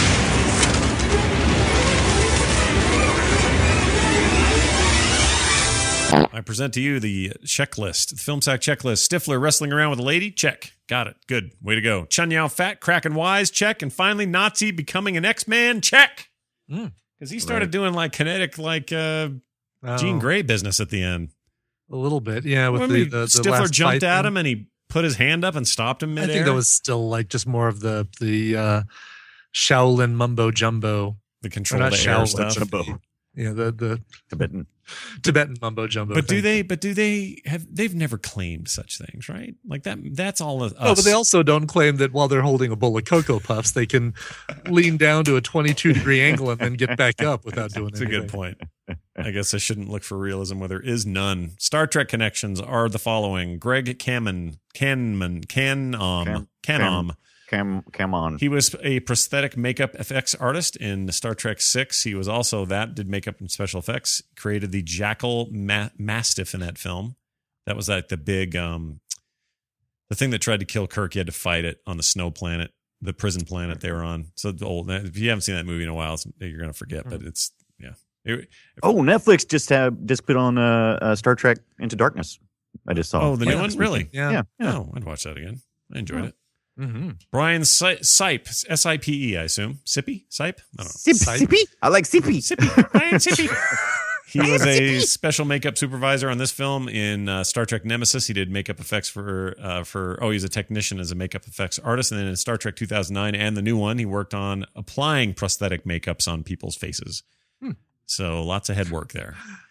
I present to you the checklist, the film sack checklist. Stifler wrestling around with a lady? Check. Got it. Good. Way to go. Chun Yao fat, cracking wise? Check. And finally, Nazi becoming an X-Man? Check. Because Mm. he started Right. doing like kinetic, like uh, Oh, Jean Grey business at the end. a little bit, yeah. With Well, I the, mean, the, the Stifler last jumped fight at thing. him and he put his hand up and stopped him I midair. think that was still like just more of the the uh, Shaolin mumbo jumbo. the Or control not of the air Shaolin, stuff. but the- yeah, the the Tibetan. Tibetan mumbo jumbo. But do thing. they? But do they have? They've never claimed such things, right? Like that. That's all of us. Oh, but they also don't claim that while they're holding a bowl of Cocoa Puffs, they can lean down to a twenty-two degree angle and then get back up without doing That's a anything. good point. I guess I shouldn't look for realism where there is none. Star Trek connections are the following: Greg Canman, Canman, Canom, Canom. Cam, Cam on. He was a prosthetic makeup effects artist in Star Trek six. He was also that, did makeup and special effects, created the Jackal Ma- Mastiff in that film. That was like the big, um, the thing that tried to kill Kirk. You had to fight it on the snow planet, the prison planet they were on. So the old, if you haven't seen that movie in a while, it's, you're going to forget, but it's, yeah. It, oh, Netflix just have, just put on uh, uh, Star Trek Into Darkness. I just saw. Oh, the yeah, new one? Really? Yeah. yeah. yeah. Oh, I'd watch that again. I enjoyed yeah. it. Mm-hmm. Brian Si- Sipe, S I P E, I assume. Sippy? Sipe? I don't know. Sip, Sippy? I like Sippy. Sippy. Brian Sippy. He was a special makeup supervisor on this film. In uh, Star Trek Nemesis, he did makeup effects for, uh, for, oh, he's a technician as a makeup effects artist. And then in Star Trek two thousand nine and the new one, he worked on applying prosthetic makeups on people's faces. Hmm. So lots of head work there.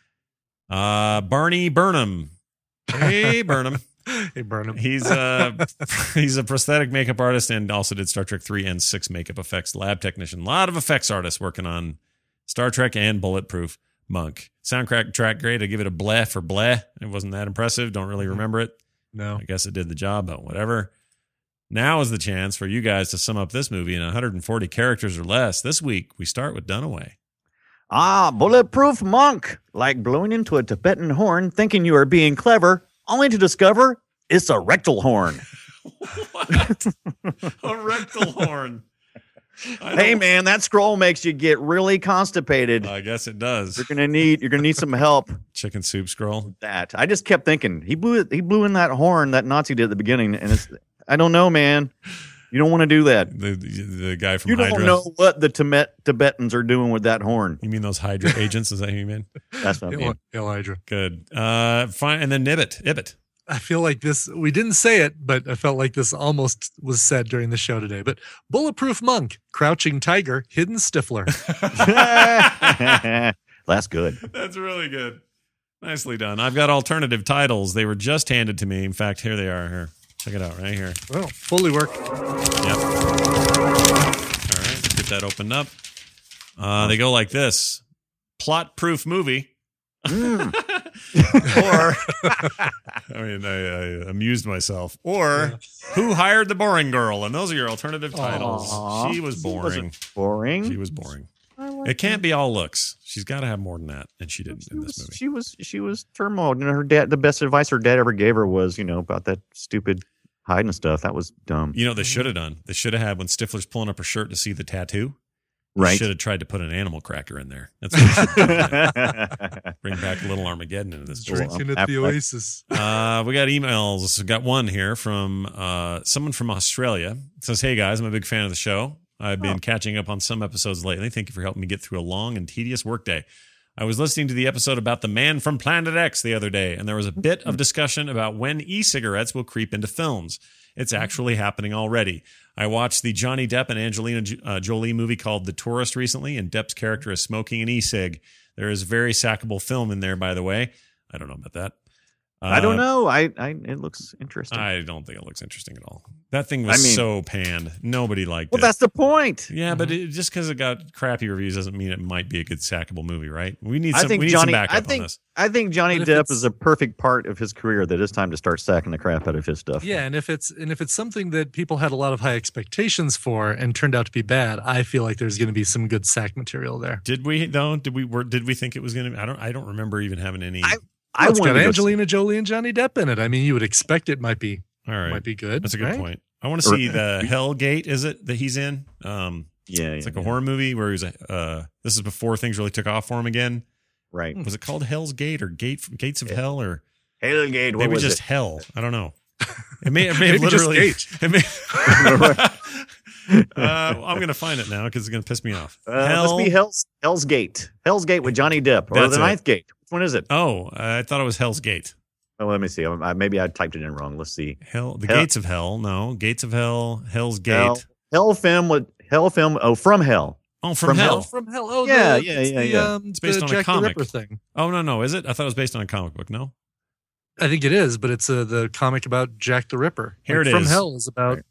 Uh, Barney Burnham. Hey, Burnham. Hey, Burnham. He's uh he's a prosthetic makeup artist and also did Star Trek three and six makeup effects, lab technician. A lot of effects artists working on Star Trek and Bulletproof Monk. Soundtrack track great. I give it a bleh for bleh. It wasn't that impressive. Don't really remember it. No. I guess it did the job, but whatever. Now is the chance for you guys to sum up this movie in one hundred forty characters or less. This week, we start with Dunaway. Ah, Bulletproof Monk. Like blowing into a Tibetan horn, thinking you are being clever, only to discover it's a rectal horn. What? A rectal horn. Hey man, that scroll makes you get really constipated. I guess it does. You're gonna need you're gonna need some help. Chicken soup scroll. That I just kept thinking he blew it. He blew in that horn that Nazi did at the beginning, and it's I don't know, man. You don't want to do that. The the guy from you Hydra. don't know what the Tibet, Tibetans are doing with that horn. You mean those Hydra agents? Is that who you mean? That's what I mean. Hail Hydra. Good. Uh, fine. And then Nibbit. Ibbit. I feel like this, we didn't say it, but I felt like this almost was said during the show today. But Bulletproof Monk, Crouching Tiger, Hidden Stifler. That's good. That's really good. Nicely done. I've got alternative titles. They were just handed to me. In fact, here they are. Here. Check it out right here. Well, fully work. Yep. All right. Get that opened up. Uh, they go like this. Plot-proof movie. Mm. Or, I mean, I, I amused myself. Or, Who Hired the Boring Girl? And those are your alternative titles. Aww. She was boring. She boring. She was boring. It can't be all looks. She's got to have more than that, and she didn't she in was, this movie. She was she was turmoil. You know, her dad. The best advice her dad ever gave her was, you know, about that stupid hiding stuff. That was dumb. You know, they should have done. They should have had when Stifler's pulling up her shirt to see the tattoo. Right. Should have tried to put an animal cracker in there. That's what bring back a little Armageddon into this. Drinking at the Oasis. Uh, we got emails. We got one here from uh, someone from Australia. It says, "Hey guys, I'm a big fan of the show. I've been oh. catching up on some episodes lately. Thank you for helping me get through a long and tedious workday. I was listening to the episode about the man from Planet X the other day, and there was a bit of discussion about when e-cigarettes will creep into films. It's actually happening already. I watched the Johnny Depp and Angelina uh, Jolie movie called The Tourist recently, and Depp's character is smoking an e-cig. There is very sackable film in there, by the way. I don't know about that. Uh, I don't know. I, I it looks interesting. I don't think it looks interesting at all. That thing was I mean, so panned. Nobody liked well, it. Well, that's the point. Yeah, mm-hmm. but it, just because it got crappy reviews doesn't mean it might be a good sackable movie, right? We need some, I think we need Johnny, some backup I think, on this. I think Johnny Depp is a perfect part of his career that it's time to start sacking the crap out of his stuff. Yeah, and if it's and if it's something that people had a lot of high expectations for and turned out to be bad, I feel like there's going to be some good sack material there. Did we though? Did we were did we think it was going to? I don't. I don't remember even having any. I, Well, it's got Angelina Jolie and Johnny Depp in it. I mean, you would expect it might be all right. Might be good. That's a good right? point. I want to see the Hellgate. Is it that he's in? Um, yeah, it's yeah, like a yeah. horror movie where he was. A, uh, this is before things really took off for him again. Right? Was it called Hell's Gate or Gate Gates of yeah. Hell or Hellgate? What maybe was just it? Hell? I don't know. It may, it may have Maybe just literally. Gate. It may, uh, I'm going to find it now because it's going to piss me off. Uh, Hell, must be Hell's Hell's Gate. Hell's Gate with Johnny Depp, or That's the it. Ninth Gate. Which one is it? Oh, I thought it was Hell's Gate. Oh, let me see. I, maybe I typed it in wrong. Let's see. Hell, the Hell. Gates of Hell. No, Gates of Hell. Hell's Gate. Hell, Hell film with Hell film. Oh, from Hell. Oh, from, From Hell. Hell. From Hell. Oh, Yeah, the, yeah, it's yeah, the, yeah. Um, It's based the on Jack a comic. the Ripper thing. Oh no, no, is it? I thought it was based on a comic book. No. I think it is, but it's uh, the comic about Jack the Ripper. Here like, it From is. Hell is about.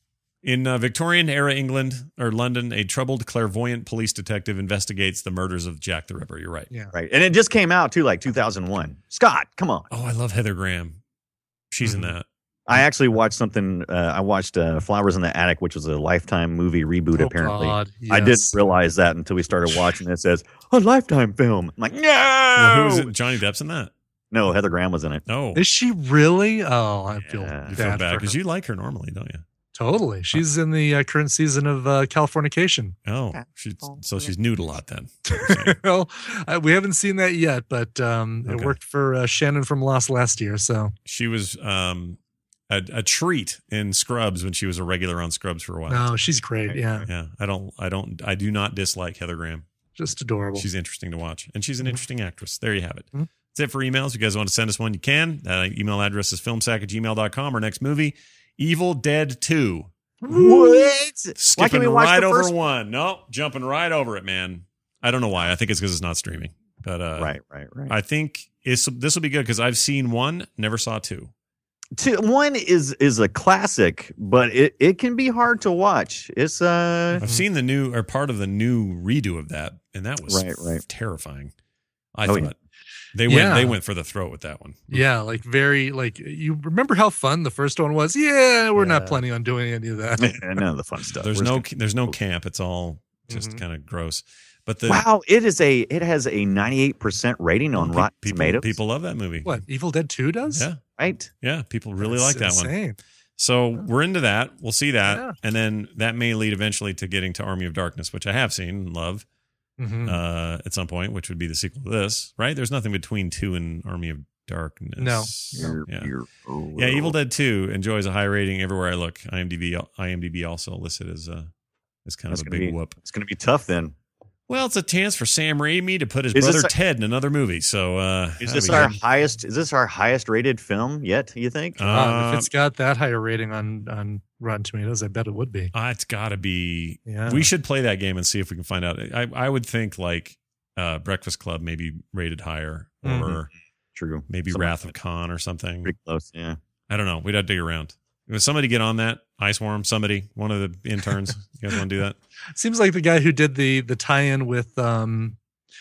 In uh, Victorian era England or London, a troubled clairvoyant police detective investigates the murders of Jack the Ripper. You're right. Yeah. Right. And it just came out too, like two thousand one. Scott, come on. Oh, I love Heather Graham. She's Mm-hmm. in that. I actually watched something. Uh, I watched uh, Flowers in the Attic, which was a Lifetime movie reboot, Oh, apparently. God, I didn't yes. realize that until we started watching it. It says, a Lifetime film. I'm like, no! Well, who is it? Johnny Depp's in that? No, Heather Graham was in it. Oh, Is she really? Oh, I feel Yeah. bad, you feel bad for because her. you like her normally, don't you? Totally. She's in the uh, current season of uh, Californication. Oh, she's, so she's nude a lot then. well, uh, we haven't seen that yet, but um, Okay. it worked for uh, Shannon from Lost last year. So She was um, a, a treat in Scrubs when she was a regular on Scrubs for a while. no, she's great. Yeah, Yeah, I don't, I don't, I do not dislike Heather Graham. just adorable. She's interesting to watch, and she's an interesting actress. There you have it. Mhm. That's it for emails. If you guys want to send us one, you can. That email address is filmsack at gmail dot com. Our next movie, Evil Dead two. What? Why Skipping can't we watch right the over first one. No, jumping right over it, man. I don't know why. I think it's because it's not streaming. But uh, Right, right, right. I think it's, this will be good because I've seen one, never saw two. Two, one is is a classic, but it, it can be hard to watch. It's uh I've seen the new or part of the new redo of that, and that was Right, right. terrifying. I Oh, thought yeah. they went Yeah. they went for the throat with that one. yeah, like very like you remember how fun the first one was? Yeah, we're not Yeah. planning on doing any of that. none of the fun stuff. There's We're no just there's no camp. It's all just Mhm. kind of gross. But the gonna- wow, it is a it has a ninety-eight percent rating on pe- Rotten people Tomatoes. people love that movie. What Evil Dead Two does? Yeah, Right? yeah. People really That's like that one. insane. So we're into that. We'll see that, Yeah. and then that may lead eventually to getting to Army of Darkness, which I have seen and love Mhm. uh, at some point, which would be the sequel to this. Right? There's nothing between two and Army of Darkness. No. You're- Yeah. you're- oh, Yeah, Evil Dead two enjoys a high rating everywhere I look. IMDb, IMDb also listed as a as kind That's of a gonna big be- whoop. It's gonna be tough then. Well, it's a chance for Sam Raimi to put his Is this brother a- Ted in another movie. So uh, Is that'd this be our good. highest is this our highest rated film yet, you think? Uh, Uh, if it's got that higher rating on on Rotten Tomatoes, I bet it would be. uh, it's got to be. Yeah. We should play that game and see if we can find out. I, I would think like uh, Breakfast Club maybe rated higher, or Mhm. True. maybe Something Wrath of Khan or something. Pretty close, yeah. I don't know. We'd have to dig around. If somebody get on that, Iceworm, somebody, one of the interns. You guys want to do that? Seems like the guy who did the the tie-in with um,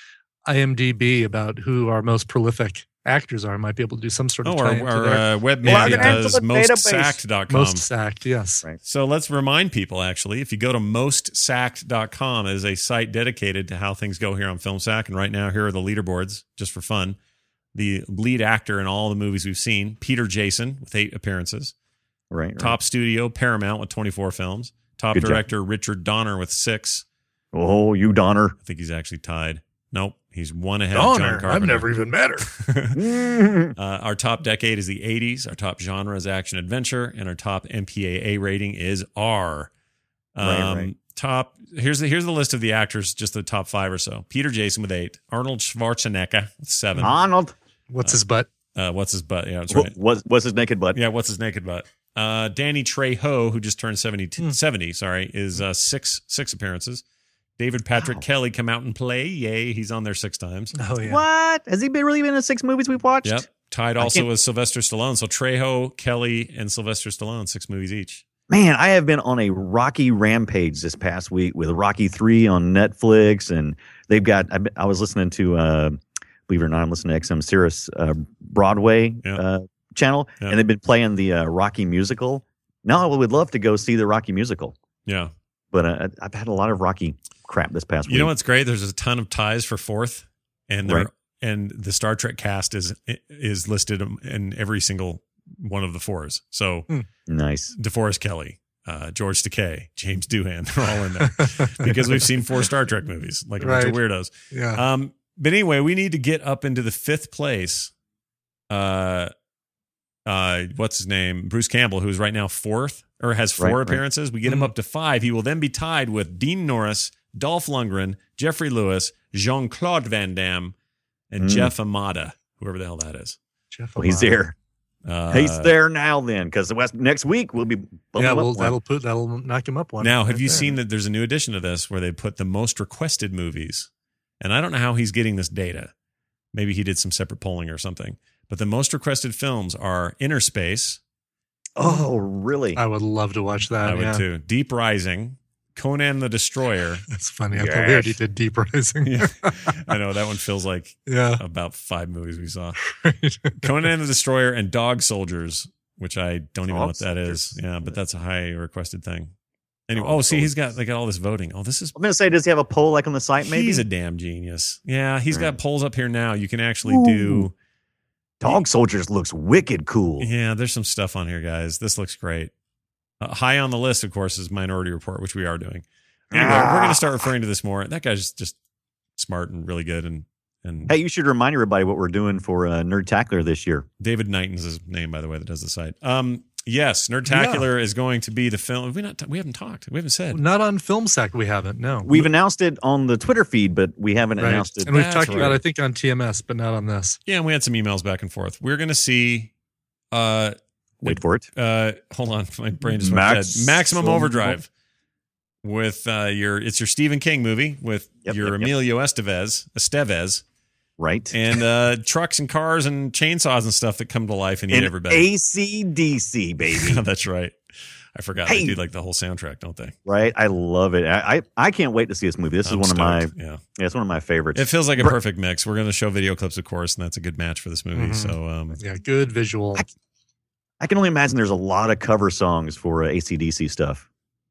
IMDb about who our most prolific actors are might be able to do some sort of Oh, our, tie-in to our their uh, webman Log that it into does the most database. sacked dot com. most sacked. Yes. Right. So let's remind people, actually, if you go to most sacked dot com, it is a site dedicated to how things go here on FilmSack. And right now, here are the leaderboards, just for fun. The lead actor in all the movies we've seen, Peter Jason, with eight appearances. Right. right. Top studio, Paramount, with twenty-four films. Top Good job. director, Richard Donner, with six. Oh, you Donner. I think he's actually tied. Nope, he's one ahead of John Donner, Carpenter. I've never even met her. Uh, our top decade is the eighties. Our top genre is action adventure, and our top M P A A rating is R. Um, Right, right. Top here's the here's the list of the actors, just the top five or so. Peter Jason with eight, Arnold Schwarzenegger with seven. Arnold. What's his butt? Uh, what's his butt? Yeah, that's right. What's what's his naked butt? Yeah, what's his naked butt? Uh, Danny Trejo, who just turned seventy, Hmm. seventy sorry, is uh, six six appearances. David Patrick Kelly come out and play. Yay, he's on there six times. Oh yeah. What? Has he been really been in the six movies we've watched? Yep. Tied I also can't- with Sylvester Stallone. So Trejo, Kelly, and Sylvester Stallone, six movies each. Man, I have been on a Rocky rampage this past week with Rocky three on Netflix, and they've got. I, I was listening to, uh, believe it or not, I'm listening to X M Sirius uh, Broadway Yeah. uh, channel, Yeah. and they've been playing the uh, Rocky musical. Now I would love to go see the Rocky musical, Yeah. but uh, I've had a lot of Rocky crap this past week. You know what's great? There's a ton of ties for fourth, and they're Right. and the Star Trek cast is is listed in every single one of the fours. So Nice. DeForest Kelly, uh, George Takei, James Doohan, they're all in there because we've seen four Star Trek movies, like a bunch of Right. weirdos. Yeah. Um, but anyway, we need to get up into the fifth place. Uh, uh, what's his name? Bruce Campbell, who is right now fourth or has four Right, right. appearances. We get him Mhm. up to five. He will then be tied with Dean Norris, Dolph Lundgren, Jeffrey Lewis, Jean Claude Van Damme, and Mm. Jeff Amada, whoever the hell that is. Jeff Well, he's Amado. there. Uh, He's there now, then, because the West next week we'll be. bumping Yeah, him well, up one. that'll put that'll knock him up one. Now, have right you there. seen that there's a new addition to this where they put the most requested movies? And I don't know how he's getting this data. Maybe he did some separate polling or something. But the most requested films are Inner Space, Oh, really? I would love to watch that. I would yeah. too. Deep Rising, Conan the Destroyer. That's funny. I thought we already did Deep Rising. Yeah. I know that one feels like yeah. about five movies we saw. Conan the Destroyer and Dog Soldiers, which I don't even know what that is. Yeah, but that's a high requested thing. Anyway, oh, see, he's got they got all this voting. Oh, this is. I'm gonna say, does he have a poll like on the site? Maybe He's a damn genius. Yeah, he's Right. got polls up here now. You can actually Ooh. do. Dog Soldiers looks wicked cool. Yeah, there's some stuff on here, guys. This looks great. Uh, high on the list, of course, is Minority Report, which we are doing. Anyway, Ah. we're going to start referring to this more. That guy's just smart and really good. And and Hey, you should remind everybody what we're doing for uh, Nerd Tackler this year. David Knighton's his name, by the way, that does the site. Um, yes, Nerdtacular is going to be the film. We not we haven't talked. We haven't said. Not on FilmSack, we haven't. No, We've announced it on the Twitter feed, but we haven't right. announced it. And we've That's talked right. about, it, I think, on T M S, but not on this. Yeah, and we had some emails back and forth. We're going to see. Uh, Wait for it. Uh, hold on, my brain just went dead. Maximum- Maximum Overdrive with uh, your it's your Stephen King movie with Yep, your yep, yep. Emilio Estevez, Estevez, Right. and uh, trucks and cars and chainsaws and stuff that come to life and eat And everybody. A C D C, baby. That's right. I forgot they Hey. do like the whole soundtrack, don't they? Right. I love it. I, I I can't wait to see this movie. This I'm is one stoked. of my yeah. yeah, it's one of my favorites. It feels like a Br- perfect mix. We're going to show video clips, of course, and that's a good match for this movie. Mhm. So, um, Yeah, good visual. I, I can only imagine there's a lot of cover songs for uh, A C D C stuff.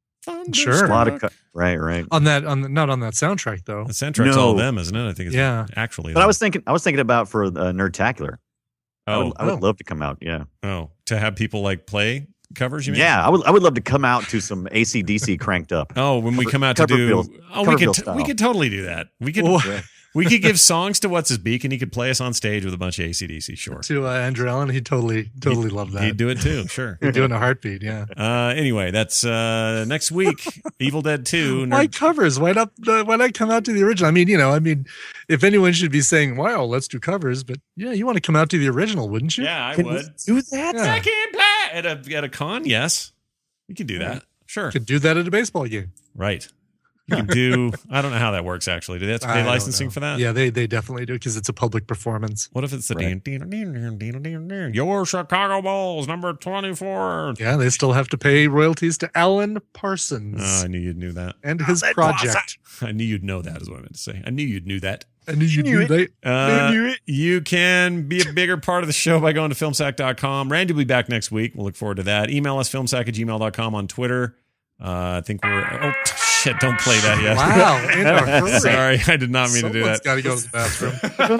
Sure. A lot of co- right, right. On that, on the, not on that soundtrack though. the soundtrack's No. all them, isn't it? I think it's Yeah. actually. But I them. was thinking, I was thinking about for uh, Nerdtacular. I oh, would, I would Oh. love to come out. Yeah, oh, to have people like play covers. You mean? yeah. I would, I would love to come out to some A C D C cranked up. Oh, when we Cover- come out to do, Coverfield- oh, we could Coverfield t- style. we could totally do that. We could Well, we could give songs to What's His Beak, and he could play us on stage with a bunch of A C D C. Sure, to uh, Andrew Allen, he totally, totally loved that. he'd do it too. Sure. He'd do it in a heartbeat. Yeah. Uh, anyway, that's uh, next week. Evil Dead Two. Why Nerd- covers? Why not? Uh, why not come out to the original? I mean, you know, I mean, if anyone should be saying, "Wow, let's do covers," but yeah, you want to come out to the original, wouldn't you? yeah, I Can would. we do that? Yeah. I can't play at a at a con. Yes, we can do that. Sure. Could do that at a baseball game. Right. You can do. I don't know how that works. Actually, do they have to I pay don't licensing know. for that? Yeah, they they definitely do because it's a public performance. What if it's the Right. ding, ding, ding, ding, ding, ding, ding, your Chicago Bulls number twenty-four? Yeah, they still have to pay royalties to Alan Parsons Oh, I knew you'd knew that. and his Alan project. I knew you'd know that is what I meant to say. I knew you'd knew that. I knew you knew that. Uh, you can be a bigger part of the show by going to filmsack dot com. Randy will be back next week. We'll look forward to that. Email us filmsack at gmail dot com on Twitter. Uh, I think we're. Oh, shit. Don't play that yet. Wow, in a hurry. Sorry. I did not mean to do Someone's that. got to go to the bathroom.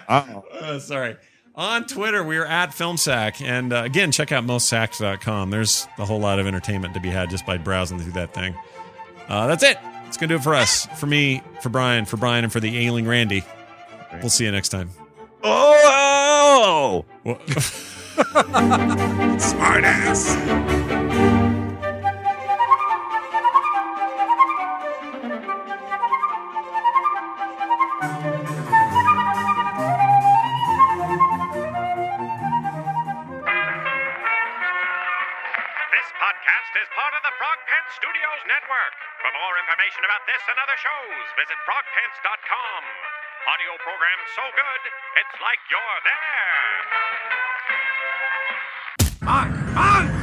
Uh, sorry. On Twitter, we are at FilmSack. And uh, again, check out most sacks dot com. There's a whole lot of entertainment to be had just by browsing through that thing. Uh, that's it. It's going to do it for us. For me, for Brian, for Brian, and for the ailing Randy. We'll see you next time. Oh, Well, smart ass. This podcast is part of the Frog Pants Studios Network. For more information about this and other shows, visit frog pants dot com. Audio program so good, it's like you're there. Mark! Mark!